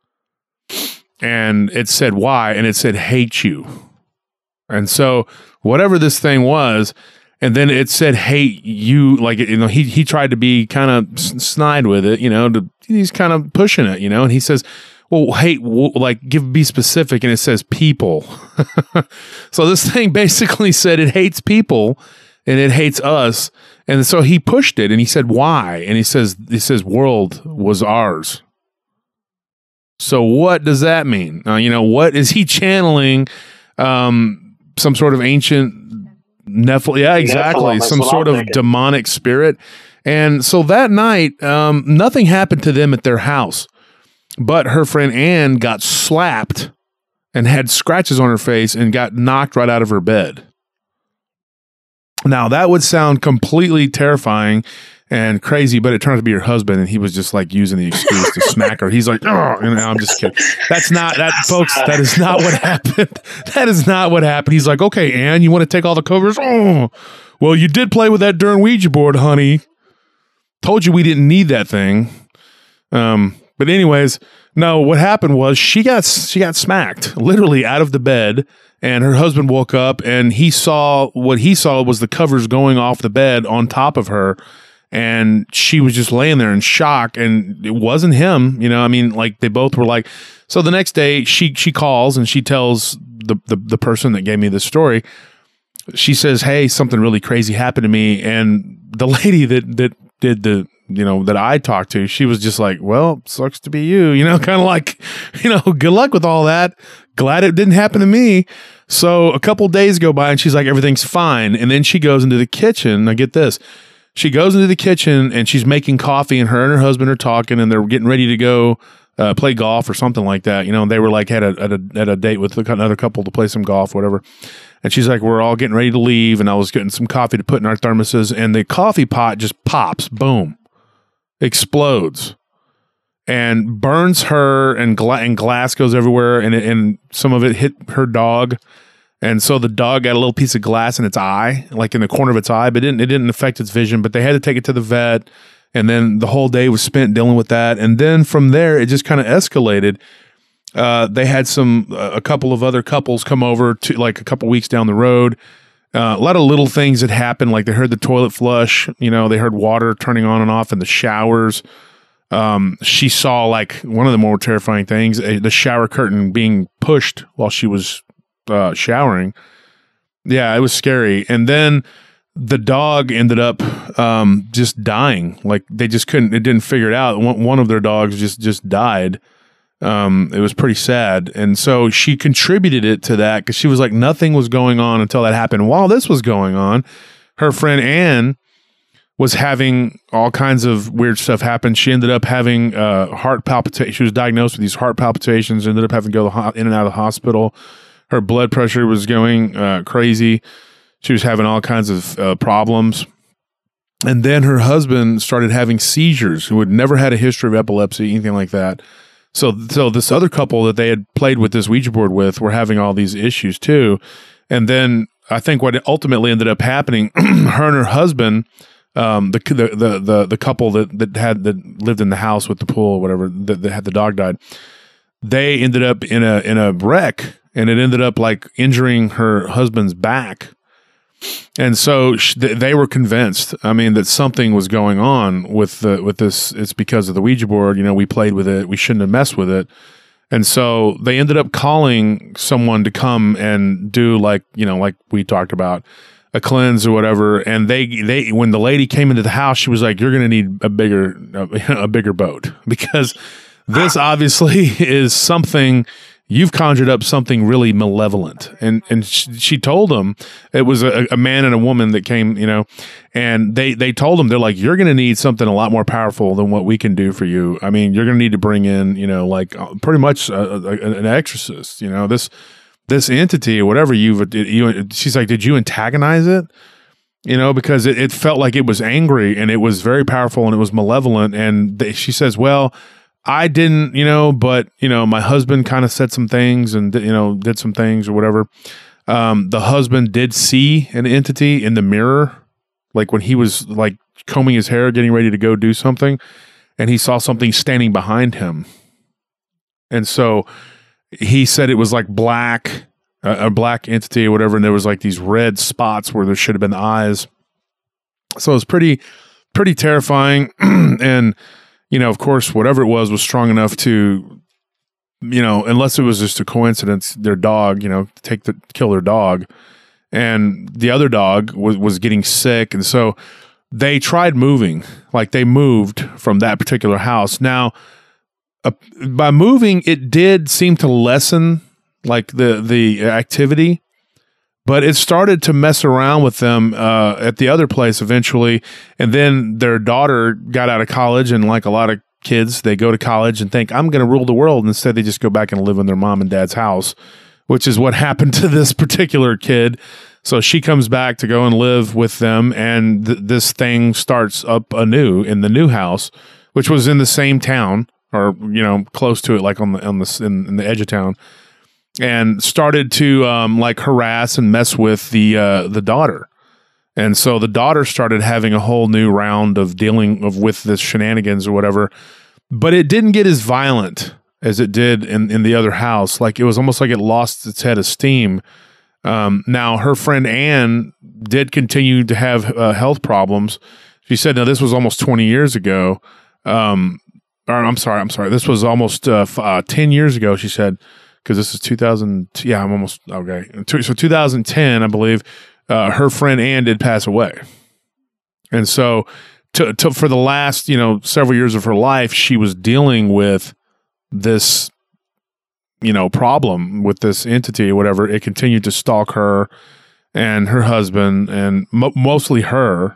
And it said why? And it said hate you. And so whatever this thing was, and then it said hate you, like, he tried to be kind of snide with it, he's kind of pushing it, and he says, well, hate, like, be specific, and it says people. So this thing basically said it hates people and it hates us. And so he pushed it and he said, why? And he says world was ours. So what does that mean? What is he channeling? Some sort of ancient Nephilim. Yeah, exactly. Nephilim, some sort of demonic spirit. And so that night, nothing happened to them at their house. But her friend Anne got slapped and had scratches on her face and got knocked right out of her bed. Now, that would sound completely terrifying and crazy, but it turned out to be her husband, and he was just like using the excuse to smack her. He's like, oh, and I'm just kidding. That's not that, folks. That is not what happened. That is not what happened. He's like, okay, Ann, you want to take all the covers? Oh, well, you did play with that darn Ouija board, honey. Told you we didn't need that thing. But anyways, no, what happened was she got smacked literally out of the bed, and her husband woke up and what he saw was the covers going off the bed on top of her. And she was just laying there in shock, and it wasn't him. I mean, like they both were like, so the next day she calls and she tells the person that gave me this story, she says, hey, something really crazy happened to me. And the lady that did the, that I talked to, she was just like, well, sucks to be you, kind of like, good luck with all that. Glad it didn't happen to me. So a couple days go by and she's like, everything's fine. And then she goes into the kitchen. Now get this. She goes into the kitchen and she's making coffee, and her husband are talking, and they're getting ready to go play golf or something like that. They were like at a date with another couple to play some golf, whatever. And she's like, we're all getting ready to leave, and I was getting some coffee to put in our thermoses, and the coffee pot just pops, boom, explodes, and burns her, and glass goes everywhere, and some of it hit her dog. And so the dog got a little piece of glass in its eye, like in the corner of its eye, but it didn't affect its vision. But they had to take it to the vet, and then the whole day was spent dealing with that. And then from there, it just kind of escalated. They had a couple of other couples come over to like a couple weeks down the road. A lot of little things that happened, like they heard the toilet flush. They heard water turning on and off in the showers. She saw like one of the more terrifying things, the shower curtain being pushed while she was showering. Yeah, it was scary. And then the dog ended up just dying. Like they just didn't figure it out. One of their dogs just died. It was pretty sad. And so she contributed it to that because she was like, nothing was going on until that happened. While this was going on, her friend Ann was having all kinds of weird stuff happen. She ended up having heart palpitations. She was diagnosed with these heart palpitations, ended up having to go in and out of the hospital. Her blood pressure was going crazy. She was having all kinds of problems. And then her husband started having seizures, who had never had a history of epilepsy, anything like that. So this other couple that they had played with this Ouija board with were having all these issues too. And then I think what ultimately ended up happening, her and her husband, the couple that lived in the house with the pool or whatever, that had the dog died, they ended up in a wreck. And it ended up like injuring her husband's back. And so they were convinced, that something was going on with this. It's because of the Ouija board. We played with it. We shouldn't have messed with it. And so they ended up calling someone to come and do like we talked about, a cleanse or whatever. And they when the lady came into the house, she was like, you're going to need a bigger boat, because this obviously is something. You've conjured up something really malevolent. And she told them it was a man and a woman that came, and they told them, they're like, you're going to need something a lot more powerful than what we can do for you. You're going to need to bring in, like pretty much an exorcist, this entity or whatever she's like, did you antagonize it? Because it felt like it was angry, and it was very powerful, and it was malevolent. And she says, well, I didn't, but, my husband kind of said some things and, did some things or whatever. The husband did see an entity in the mirror, like when he was like combing his hair, getting ready to go do something, and he saw something standing behind him. And so he said it was like black, a black entity or whatever. And there was like these red spots where there should have been eyes. So it was pretty terrifying. And, of course, whatever it was strong enough to, unless it was just a coincidence, their dog, kill their dog. And the other dog was getting sick. And so they tried moving, like they moved from that particular house. Now, by moving, it did seem to lessen like the activity, but it started to mess around with them at the other place eventually. And then their daughter got out of college, and like a lot of kids, they go to college and think, I'm going to rule the world. And instead, they just go back and live in their mom and dad's house, which is what happened to this particular kid. So she comes back to go and live with them, and this thing starts up anew in the new house, which was in the same town, or close to it, like in the edge of town, and started to like harass and mess with the daughter. And so the daughter started having a whole new round of dealing with this shenanigans or whatever, but it didn't get as violent as it did in the other house. Like, it was almost like it lost its head of steam. Now, her friend Anne did continue to have health problems. She said, now, this was almost 20 years ago. I'm sorry. This was almost 10 years ago, she said, because this is 2000. Yeah, I'm almost, okay. So 2010, I believe, her friend Anne did pass away. And so for the last, several years of her life, she was dealing with this problem with this entity or whatever. It continued to stalk her and her husband, and mostly her,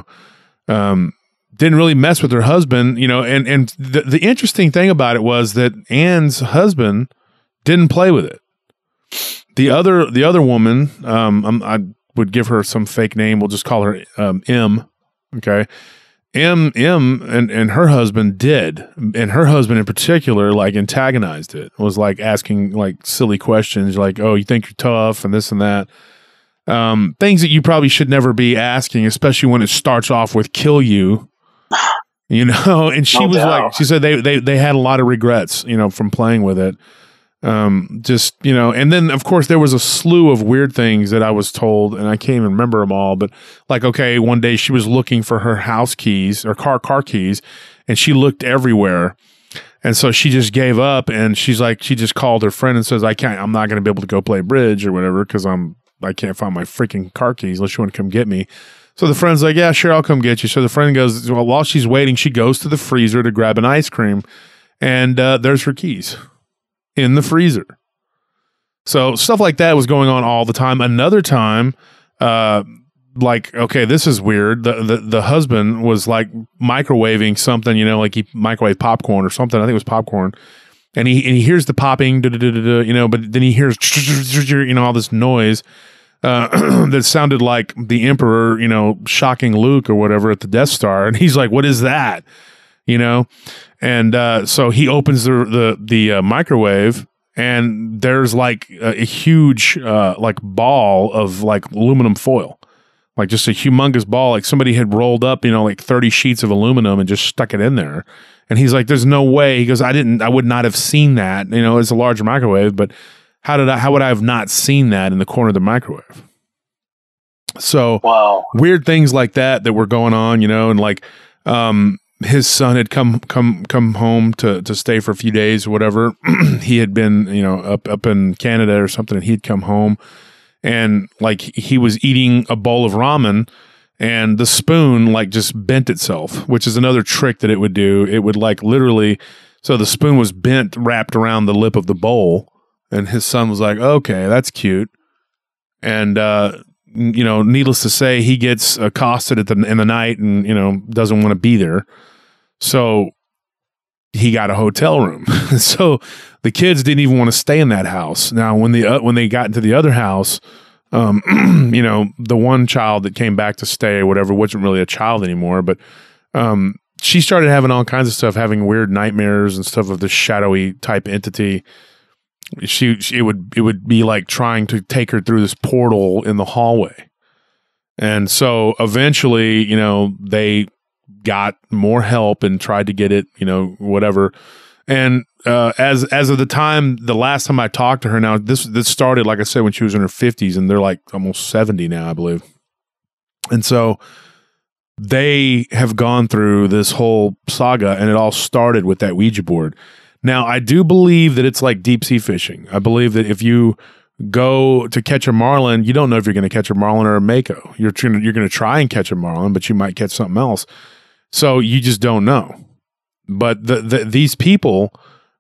didn't really mess with her husband, and the interesting thing about it was that Anne's husband didn't play with it. The other woman, I would give her some fake name. We'll just call her M. Okay. M and her husband did, and her husband in particular, like, antagonized it. Was like asking like silly questions, like, "Oh, you think you're tough," and this and that. Things that you probably should never be asking, especially when it starts off with "kill you." And she was like, she said they had a lot of regrets, from playing with it. And then of course there was a slew of weird things that I was told, and I can't even remember them all, but like, okay, one day she was looking for her house keys or car keys, and she looked everywhere. And so she just gave up, and she just called her friend and says, I'm not going to be able to go play bridge or whatever, because I can't find my freaking car keys unless you want to come get me. So the friend's like, yeah, sure, I'll come get you. So the friend goes, well, while she's waiting, she goes to the freezer to grab an ice cream, and there's her keys in the freezer. So stuff like that was going on all the time. Another time, like, okay, this is weird. The husband was like microwaving something, like he microwaved popcorn or something. I think it was popcorn. And he hears the popping, but then he hears, all this noise that sounded like the Emperor, shocking Luke or whatever at the Death Star. And he's like, what is that? And so he opens the microwave, and there's like a huge like ball of like aluminum foil, like just a humongous ball, like somebody had rolled up, like 30 sheets of aluminum and just stuck it in there. And he's like, there's no way. He goes, I would not have seen that. It's a large microwave, but how would I have not seen that in the corner of the microwave? So wow. Weird things like that were going on, and like, his son had come home to stay for a few days or whatever. He had been, up in Canada or something, and he'd come home, and like he was eating a bowl of ramen, and the spoon like just bent itself, which is another trick that it would do. It would like literally, so the spoon was bent, wrapped around the lip of the bowl, and his son was like, okay, that's cute. And, needless to say, he gets accosted in the night and, doesn't want to be there. So he got a hotel room. So the kids didn't even want to stay in that house. Now, when they got into the other house, the one child that came back to stay or whatever wasn't really a child anymore, but she started having all kinds of stuff, having weird nightmares and stuff of this shadowy type entity. It would be like trying to take her through this portal in the hallway. And so eventually, they got more help and tried to get it, whatever. And as of the last time I talked to her, now this started, like I said, when she was in her 50s, and they're like almost 70 now, I believe. And so they have gone through this whole saga, and it all started with that Ouija board. Now, I do believe that it's like deep sea fishing. I believe that if you go to catch a marlin, you don't know if you're going to catch a marlin or a mako. You're going to try and catch a marlin, but you might catch something else. So you just don't know. But these people,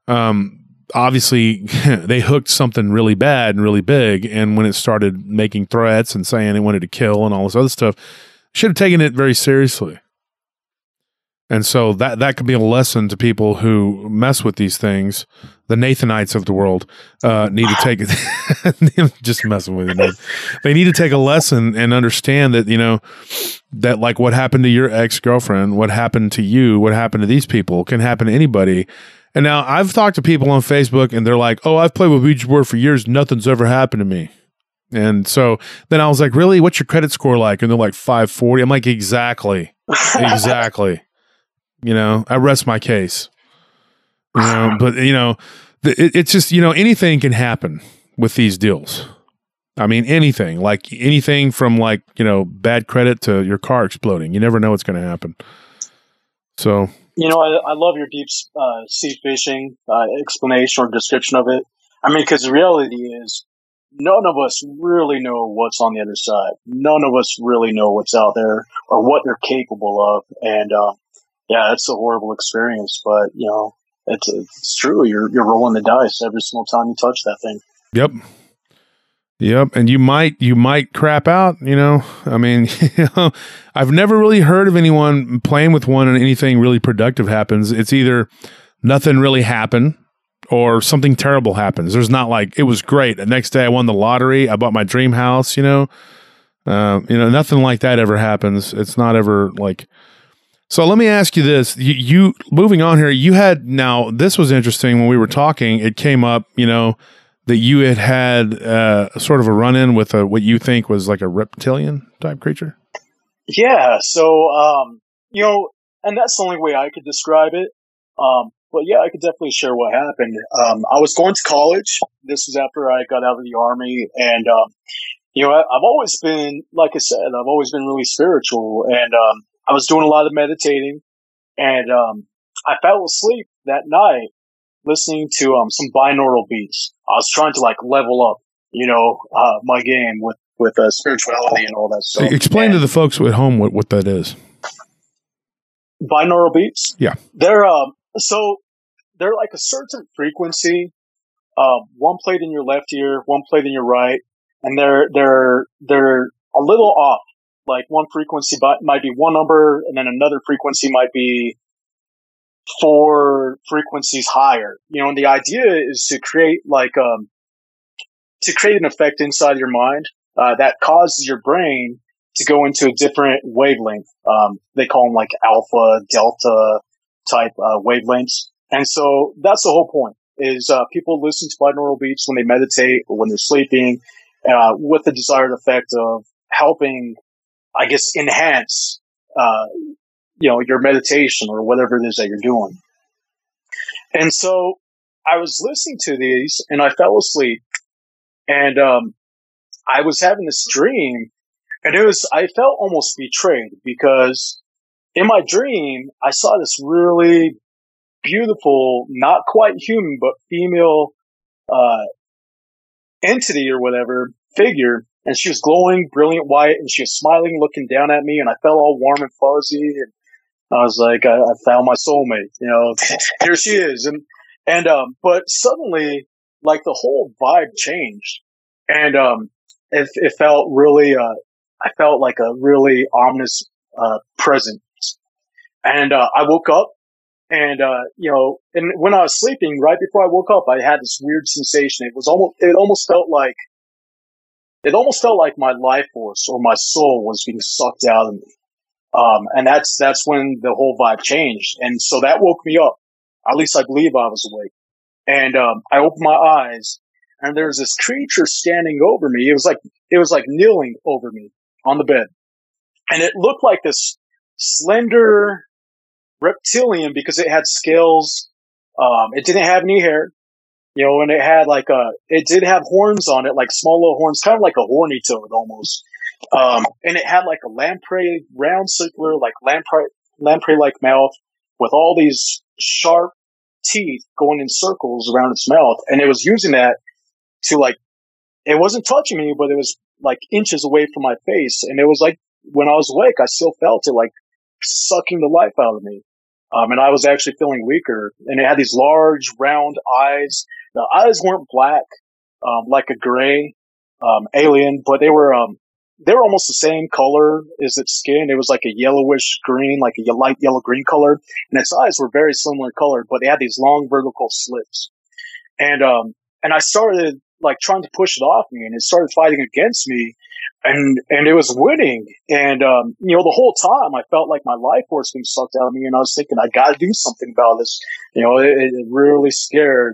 obviously, they hooked something really bad and really big. And when it started making threats and saying it wanted to kill and all this other stuff, should have taken it very seriously. And so that could be a lesson to people who mess with these things. The Nathanites of the world need to take it. Just messing with it. They need to take a lesson and understand that, that like what happened to your ex-girlfriend, what happened to you, what happened to these people can happen to anybody. And now I've talked to people on Facebook and they're like, oh, I've played with Ouija board for years. Nothing's ever happened to me. And so then I was like, really? What's your credit score like? And they're like 540. I'm like, exactly. I rest my case, but it's just, anything can happen with these deals. I mean, anything from bad credit to your car exploding. You never know what's going to happen. So, I love your deep sea fishing explanation or description of it. I mean, because the reality is none of us really know what's on the other side. None of us really know what's out there or what they're capable of. And, yeah, it's a horrible experience, but it's true. You're rolling the dice every single time you touch that thing. Yep, and you might crap out. I mean, I've never really heard of anyone playing with one and anything really productive happens. It's either nothing really happened or something terrible happens. There's not like it was great. The next day I won the lottery. I bought my dream house. Nothing like that ever happens. It's not ever like. So let me ask you this. You moving on here, this was interesting when we were talking, it came up, that you had sort of a run-in with what you think was like a reptilian type creature. Yeah. So, and that's the only way I could describe it. But yeah, I could definitely share what happened. I was going to college. This was after I got out of the Army. And, I've always been, like I said, I've always been really spiritual. And, I was doing a lot of meditating, and I fell asleep that night listening to some binaural beats. I was trying to level up, my game with spirituality and all that stuff. Explain to the folks at home what that is. Binaural beats? Yeah. They're they're like a certain frequency. One played in your left ear, one played in your right, and they're a little off. Like one frequency might be one number, and then another frequency might be 4 frequencies higher. And the idea is to create an effect inside your mind that causes your brain to go into a different wavelength. They call them alpha, delta type wavelengths, and so that's the whole point. Is people listen to binaural beats when they meditate or when they're sleeping, with the desired effect of helping, I guess, enhance, your meditation or whatever it is that you're doing. And so I was listening to these and I fell asleep, and, I was having this dream, and I felt almost betrayed because in my dream, I saw this really beautiful, not quite human, but female, entity or whatever figure. And she was glowing, brilliant white, and she was smiling, looking down at me, and I felt all warm and fuzzy, and I was like, I found my soulmate, here she is. And but suddenly, the whole vibe changed, and, it felt really, I felt like a really ominous, presence. And, I woke up, and, and when I was sleeping, right before I woke up, I had this weird sensation. It almost felt like my life force or my soul was being sucked out of me. And that's when the whole vibe changed. And so that woke me up. At least I believe I was awake. And, I opened my eyes, and there was this creature standing over me. It was like kneeling over me on the bed. And it looked like this slender reptilian because it had scales. It didn't have any hair. And it had it did have horns on it, like small little horns, kind of like a horny toad almost. And it had a lamprey, round circular, lamprey-like mouth with all these sharp teeth going in circles around its mouth. And it was using that to it wasn't touching me, but it was inches away from my face. And it was when I was awake, I still felt it sucking the life out of me. And I was actually feeling weaker. And it had these large, round eyes. The eyes weren't black, like a gray, alien, but they were, they were almost the same color as its skin. It was like a yellowish green, like a light yellow green color, and its eyes were very similar colored, but they had these long vertical slits. And I started like trying to push it off me, and it started fighting against me, and it was winning. And the whole time I felt like my life force being sucked out of me, and I was thinking I got to do something about this. It really scared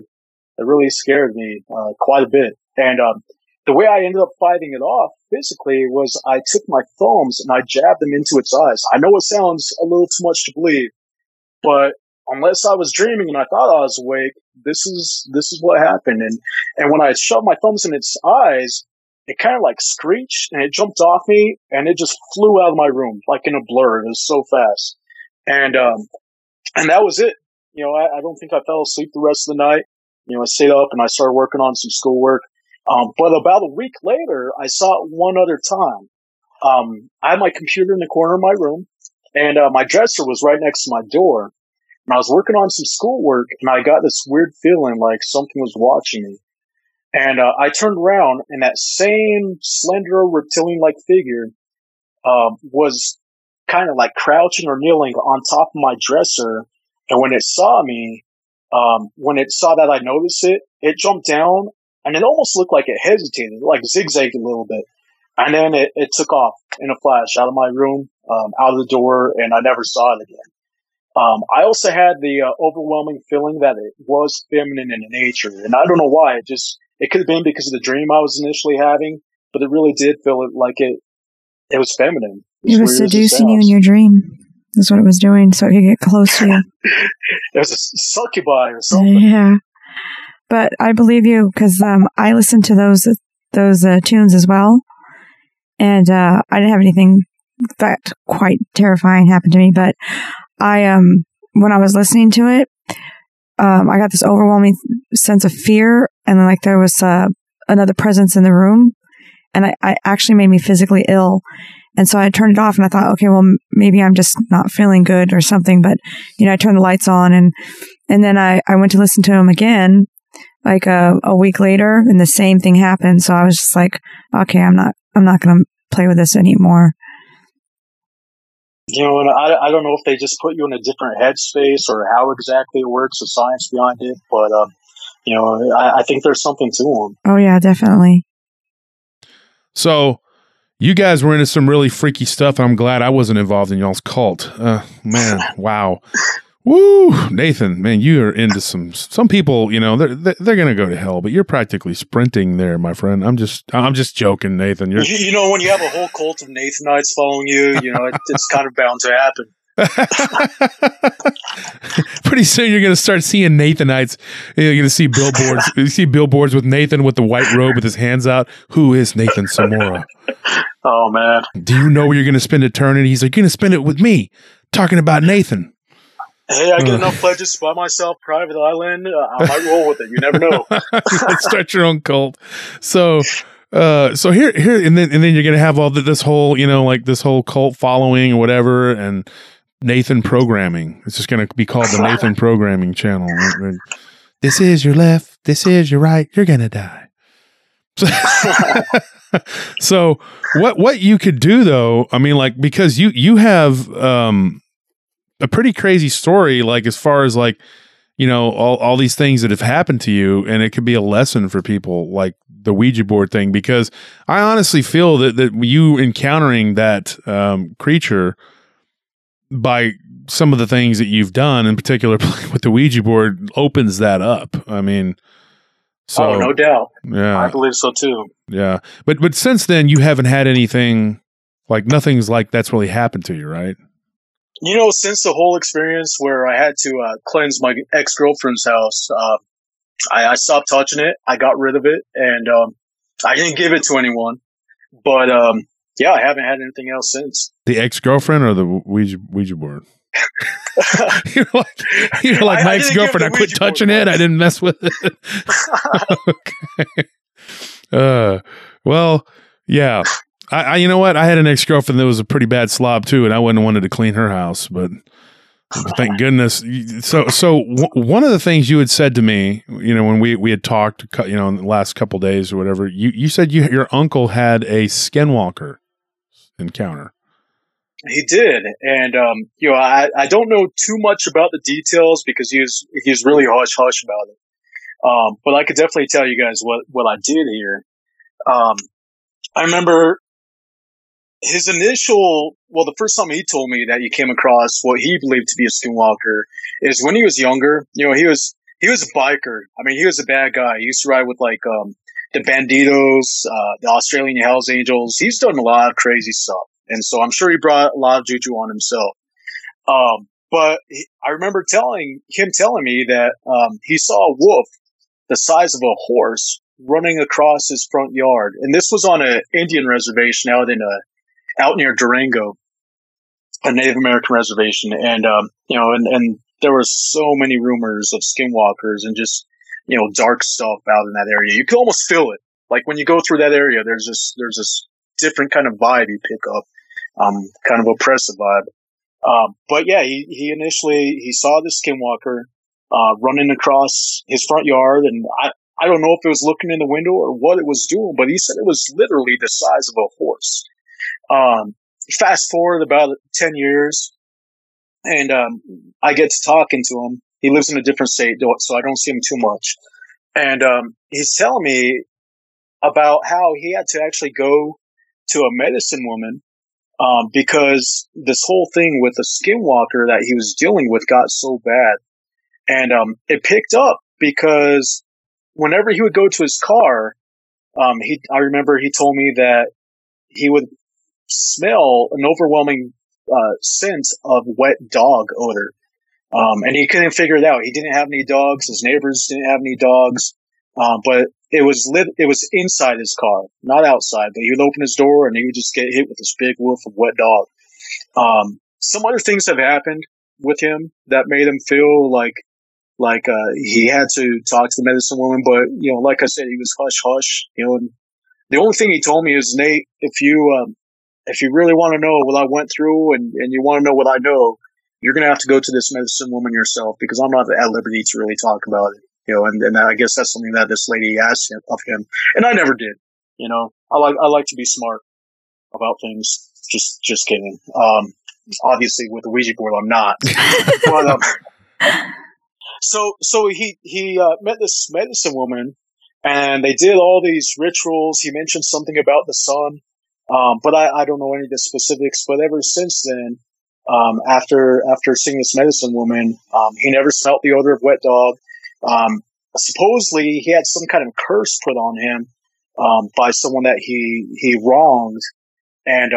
me quite a bit. And the way I ended up fighting it off physically was I took my thumbs and I jabbed them into its eyes. I know it sounds a little too much to believe, but unless I was dreaming and I thought I was awake, this is what happened. And when I shoved my thumbs in its eyes, it kind of like screeched and it jumped off me and it just flew out of my room like in a blur. It was so fast. And that was it. I don't think I fell asleep the rest of the night. I stayed up and I started working on some schoolwork. But about a week later, I saw it one other time. I had my computer in the corner of my room, and my dresser was right next to my door. And I was working on some schoolwork, and I got this weird feeling like something was watching me. And I turned around, and that same slender reptilian-like figure was kind of like crouching or kneeling on top of my dresser. And when it saw me, when it saw that I noticed it, it jumped down. And it almost looked like it hesitated, like zigzagged a little bit. And then it took off in a flash out of my room, out of the door, and I never saw it again. I also had the overwhelming feeling that it was feminine in nature. And I don't know why. It could have been because of the dream I was initially having, but it really did feel like it was feminine. It was seducing you in your dream. That's what it was doing, so it could get close to you. It was a succubi or something. Yeah. But I believe you because I listened to those tunes as well, and I didn't have anything that quite terrifying happen to me. But I when I was listening to it, I got this overwhelming sense of fear, and like there was another presence in the room, and I actually made me physically ill. And so I turned it off, and I thought, okay, well maybe I'm just not feeling good or something. But I turned the lights on, and then I went to listen to them again. Like a week later, and the same thing happened. So I was just like, okay, I'm not going to play with this anymore. And I don't know if they just put you in a different headspace or how exactly it works, the science behind it. But I think there's something to them. Oh yeah, definitely. So you guys were into some really freaky stuff. I'm glad I wasn't involved in y'all's cult. Man, wow. Woo, Nathan, man, you are into some people, they're going to go to hell, but you're practically sprinting there, my friend. I'm just joking, Nathan. When you have a whole cult of Nathanites following you, it's kind of bound to happen. Pretty soon you're going to start seeing Nathanites. You're going to see billboards. You see billboards with Nathan with the white robe with his hands out. Who is Nathan Samora? Oh, man. Do you know where you're going to spend eternity? He's like, you're going to spend it with me, talking about Nathan. Hey, I get enough pledges to buy myself private island. I might roll with it. You never know. Start your own cult. So here, and then you're gonna have all this whole, like this whole cult following or whatever, and Nathan programming. It's just gonna be called the Nathan Programming Channel. This is your left. This is your right. You're gonna die. So what you could do though, I mean, like because you have a pretty crazy story, like as far as like, all these things that have happened to you, and it could be a lesson for people like the Ouija board thing, because I honestly feel that you encountering that creature by some of the things that you've done, in particular with the Ouija board, opens that up. I mean, so no doubt. Yeah. I believe so too. Yeah. But since then you haven't had anything like nothing's like that's really happened to you, right? Since the whole experience where I had to cleanse my ex-girlfriend's house, I stopped touching it. I got rid of it, and I didn't give it to anyone. But yeah, I haven't had anything else since. The ex-girlfriend or the Ouija board? you're like my ex-girlfriend. I quit touching it. I didn't mess with it. Okay. Well, yeah. I you know what? I had an ex-girlfriend that was a pretty bad slob too, and I wouldn't have wanted to clean her house, but thank goodness. So one of the things you had said to me, when we had talked, in the last couple of days or whatever, you said your uncle had a skinwalker. encounter. He did, and you know, I don't know too much about the details because he was really hush hush about it. But I could definitely tell you guys what I did here. I remember the first time he told me that he came across what he believed to be a skinwalker is when he was younger. You know, he was a biker. I mean, he was a bad guy. He used to ride with like the Banditos, the Australian Hells Angels. He's done a lot of crazy stuff. And so I'm sure he brought a lot of juju on himself. But I remember telling me that he saw a wolf the size of a horse running across his front yard. And this was on an Indian reservation out near Durango, a Native American reservation. And, you know, and there were so many rumors of skinwalkers and just, you know, dark stuff out in that area. You could almost feel it. Like when you go through that area, there's this different kind of vibe you pick up. Kind of oppressive vibe. But yeah, he initially saw the skinwalker, running across his front yard. And I don't know if it was looking in the window or what it was doing, but he said it was literally the size of a horse. Fast forward about 10 years and, I get to talking to him. He lives in a different state, so I don't see him too much. And, he's telling me about how he had to actually go to a medicine woman, because this whole thing with the skinwalker that he was dealing with got so bad. And, it picked up because whenever he would go to his car, I remember he told me that he would smell an overwhelming, scent of wet dog odor. And he couldn't figure it out. He didn't have any dogs. His neighbors didn't have any dogs. But it was inside his car, not outside, but he would open his door and he would just get hit with this big whiff of wet dog. Some other things have happened with him that made him feel like he had to talk to the medicine woman, but, you know, like I said, he was hush hush, you know, and the only thing he told me is, Nate, if you really want to know what I went through and you want to know what I know, you're going to have to go to this medicine woman yourself because I'm not at liberty to really talk about it. You know, and I guess that's something that this lady asked of him, and I never did. You know, I like to be smart about things. Just kidding. Obviously with the Ouija board, I'm not. But, so he met this medicine woman, and they did all these rituals. He mentioned something about the sun, but I don't know any of the specifics. But ever since then, after seeing this medicine woman, he never smelt the odor of wet dog. Supposedly he had some kind of curse put on him, by someone that he wronged. And,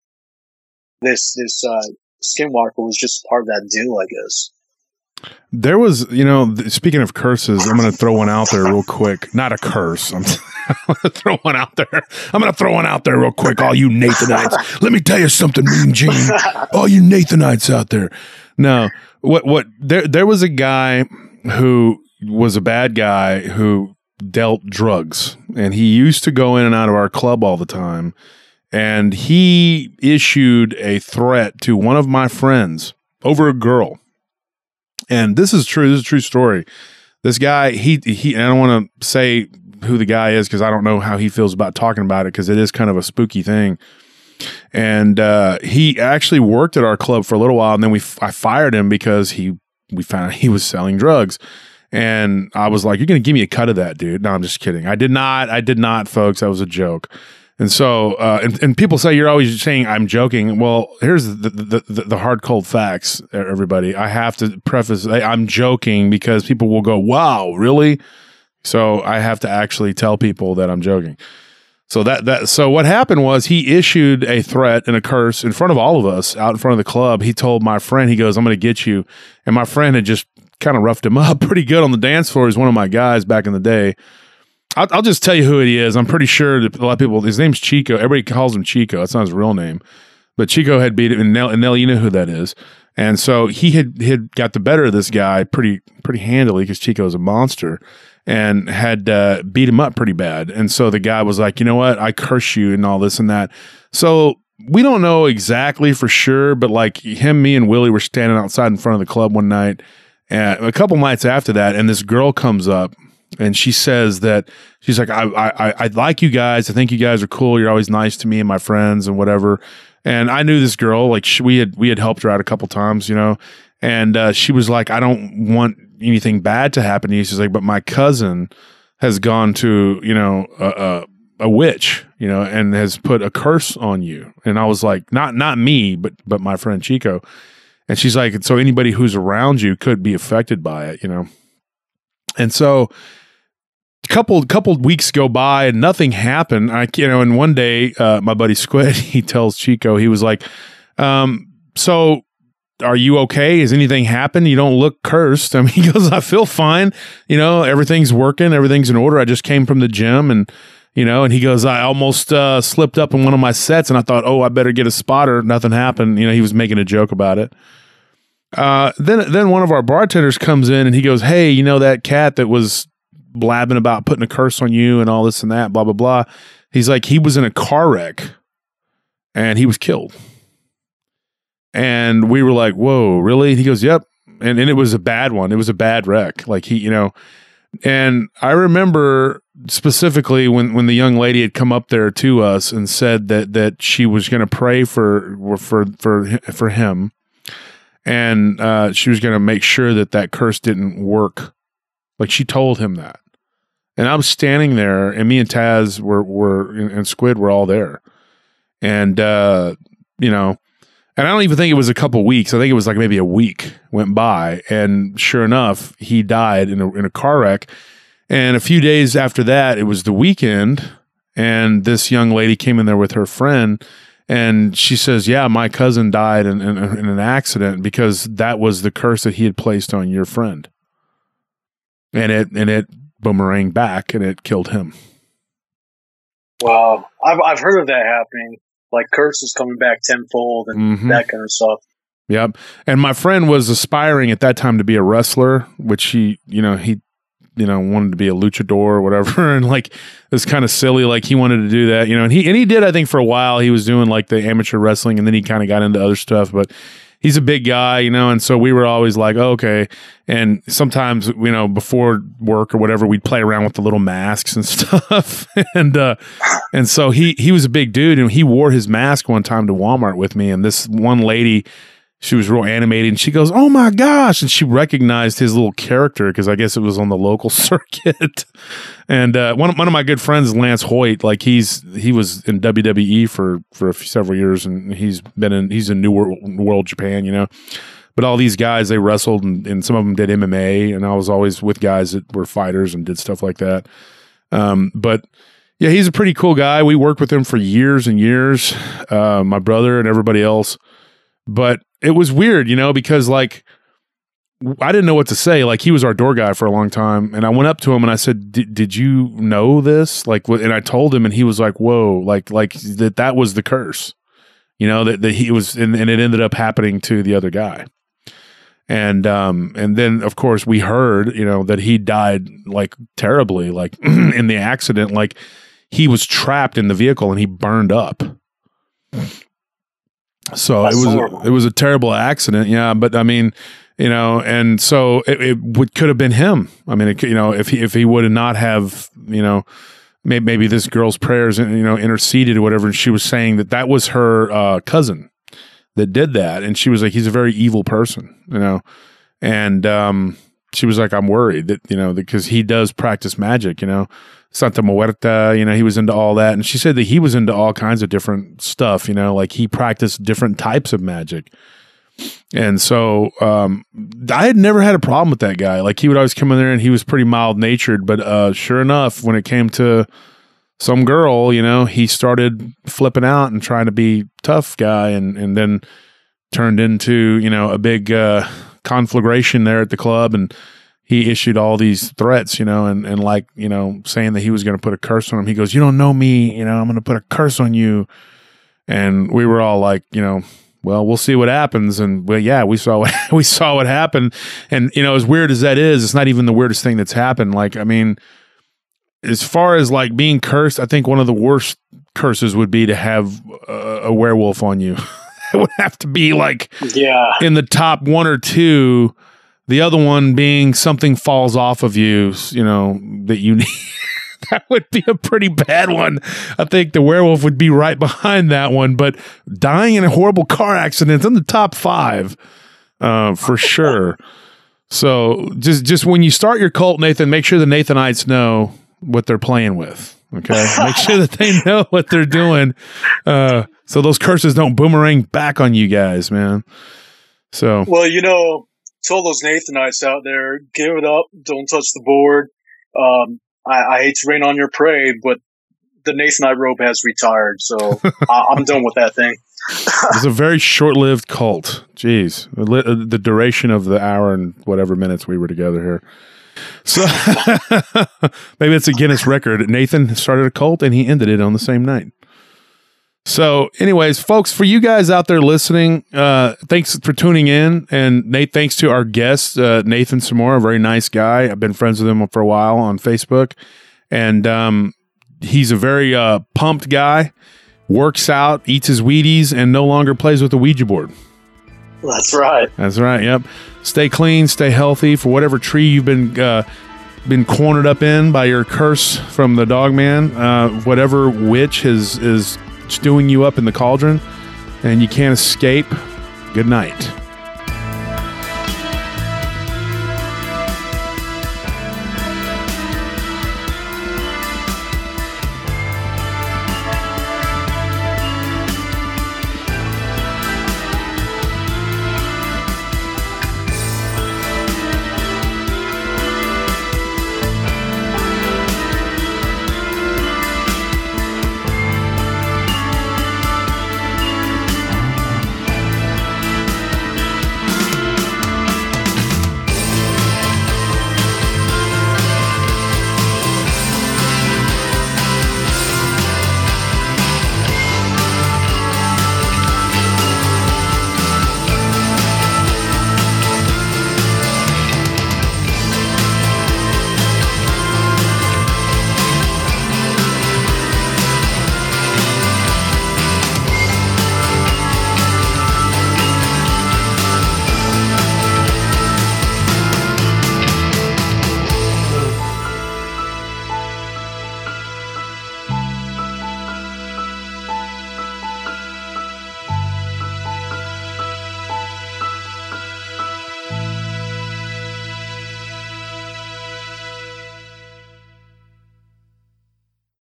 this skinwalker was just part of that deal, I guess. There was, you know, speaking of curses, I'm going to throw one out there real quick. Not a curse. I'm going to throw one out there. I'm going to throw one out there real quick. All you Nathanites. Let me tell you something, Mean Gene. All you Nathanites out there. No, there was a guy who was a bad guy who dealt drugs, and he used to go in and out of our club all the time. And he issued a threat to one of my friends over a girl. And this is true. This is a true story. This guy, he and I don't want to say who the guy is because I don't know how he feels about talking about it because it is kind of a spooky thing. And he actually worked at our club for a little while, and then I fired him because we found out he was selling drugs. And I was like, "You're going to give me a cut of that, dude?" No, I'm just kidding. I did not, folks. That was a joke. And so, and people say you're always saying I'm joking. Well, here's the hard, cold facts, everybody. I have to preface, I'm joking because people will go, "Wow, really?" So I have to actually tell people that I'm joking. So so what happened was he issued a threat and a curse in front of all of us out in front of the club. He told my friend, he goes, "I'm going to get you." And my friend had just kind of roughed him up pretty good on the dance floor. He's one of my guys back in the day. I'll just tell you who he is. I'm pretty sure that a lot of people, his name's Chico. Everybody calls him Chico. That's not his real name. But Chico had beat him, and Nell, you know who that is. And so he had got the better of this guy pretty handily because Chico's a monster, and had beat him up pretty bad. And so the guy was like, "You know what? I curse you," and all this and that. So we don't know exactly for sure, but like him, me, and Willie were standing outside in front of the club one night, a couple nights after that, and this girl comes up. And she says that she's like, I like you guys. I think you guys are cool. You're always nice to me and my friends and whatever. And I knew this girl, like we had helped her out a couple times, you know, and she was like, I don't want anything bad to happen to you. She's like, but my cousin has gone to, you know, a witch, you know, and has put a curse on you. And I was like, not me, but my friend Chico. And she's like, so anybody who's around you could be affected by it, you know. And so a couple weeks go by and nothing happened. And one day, my buddy Squid, he tells Chico, he was like, so are you okay? Has anything happened? You don't look cursed. I mean, he goes, I feel fine. You know, everything's working. Everything's in order. I just came from the gym and, you know, and he goes, I almost slipped up in one of my sets and I thought, oh, I better get a spotter. Nothing happened. You know, he was making a joke about it. Then one of our bartenders comes in and he goes, hey, you know, that cat that was blabbing about putting a curse on you and all this and that, blah, blah, blah. He's like, he was in a car wreck and he was killed. And we were like, whoa, really? He goes, yep. And it was a bad one. It was a bad wreck. Like he, you know, and I remember specifically when the young lady had come up there to us and said that she was going to pray for him. And she was going to make sure that curse didn't work. Like she told him that. And I was standing there and me and Taz and Squid were all there. And, you know, and I don't even think it was a couple weeks. I think it was like maybe a week went by. And sure enough, he died in a car wreck. And a few days after that, it was the weekend. And this young lady came in there with her friend. And she says, yeah, my cousin died in an accident because that was the curse that he had placed on your friend. And it boomeranged back and it killed him. Wow. I've heard of that happening. Like curses coming back tenfold and that kind of stuff. Yep. And my friend was aspiring at that time to be a wrestler, which he wanted to be a luchador or whatever. And like, it was kind of silly. Like he wanted to do that, you know, and he did, I think for a while he was doing like the amateur wrestling and then he kind of got into other stuff, but he's a big guy, you know? And so we were always like, oh, okay. And sometimes, you know, before work or whatever, we'd play around with the little masks and stuff. And so he was a big dude and he wore his mask one time to Walmart with me. And this one lady, she was real animated and she goes, oh my gosh. And she recognized his little character because I guess it was on the local circuit. And one of my good friends, Lance Hoyt, like he was in WWE for several years and he's in New World Japan, you know. But all these guys, they wrestled and some of them did MMA and I was always with guys that were fighters and did stuff like that. But yeah, he's a pretty cool guy. We worked with him for years and years, my brother and everybody else. But it was weird, you know, because like I didn't know what to say. Like he was our door guy for a long time, and I went up to him and I said, "Did you know this?" Like, and I told him, and he was like, "Whoa!" Like that was the curse, you know, that he was, and it ended up happening to the other guy. And then of course we heard, you know, that he died like terribly, like in the accident, like he was trapped in the vehicle and he burned up. So it was a terrible accident. Yeah. But I mean, you know, and so it could have been him. I mean, you know, if he would have not have, you know, maybe this girl's prayers, you know, interceded or whatever. And she was saying that was her cousin that did that. And she was like, he's a very evil person, you know? And she was like, I'm worried that, you know, because he does practice magic, you know, Santa Muerta, you know, he was into all that. And she said that he was into all kinds of different stuff, you know, like he practiced different types of magic. And so I had never had a problem with that guy. Like he would always come in there and he was pretty mild natured, but sure enough, when it came to some girl, you know, he started flipping out and trying to be tough guy and then turned into, you know, a big conflagration there at the club. And he issued all these threats, you know, and like, you know, saying that he was going to put a curse on him. He goes, you don't know me, you know, I'm going to put a curse on you. And we were all like, you know, well, we'll see what happens. And well, yeah, we saw what happened. And, you know, as weird as that is, it's not even the weirdest thing that's happened. Like, I mean, as far as like being cursed, I think one of the worst curses would be to have a werewolf on you. It would have to be like in the top one or two. The other one being something falls off of you, you know, that you need That would be a pretty bad one. I think the werewolf would be right behind that one, but dying in a horrible car accident is in the top 5 for sure. So just when you start your cult, Nathan, make sure the Nathanites know what they're playing with. Okay, make sure that they know what they're doing, so those curses don't boomerang back on you guys, man. So, well, to all those Nathanites out there, give it up. Don't touch the board. I hate to rain on your parade, but the Nathanite robe has retired, so I'm done with that thing. It's a very short-lived cult. Jeez, the duration of the hour and whatever minutes we were together here. So maybe it's a Guinness record. Nathan started a cult and he ended it on the same night. So anyways, folks, for you guys out there listening, thanks for tuning in. And Nate, thanks to our guest, Nathan Samora, a very nice guy. I've been friends with him for a while on Facebook. And he's a very pumped guy, works out, eats his Wheaties, and no longer plays with the Ouija board. That's right. That's right. Yep. Stay clean, stay healthy for whatever tree you've been cornered up in by your curse from the dog man. Whatever witch is stewing you up in the cauldron and you can't escape. Good night.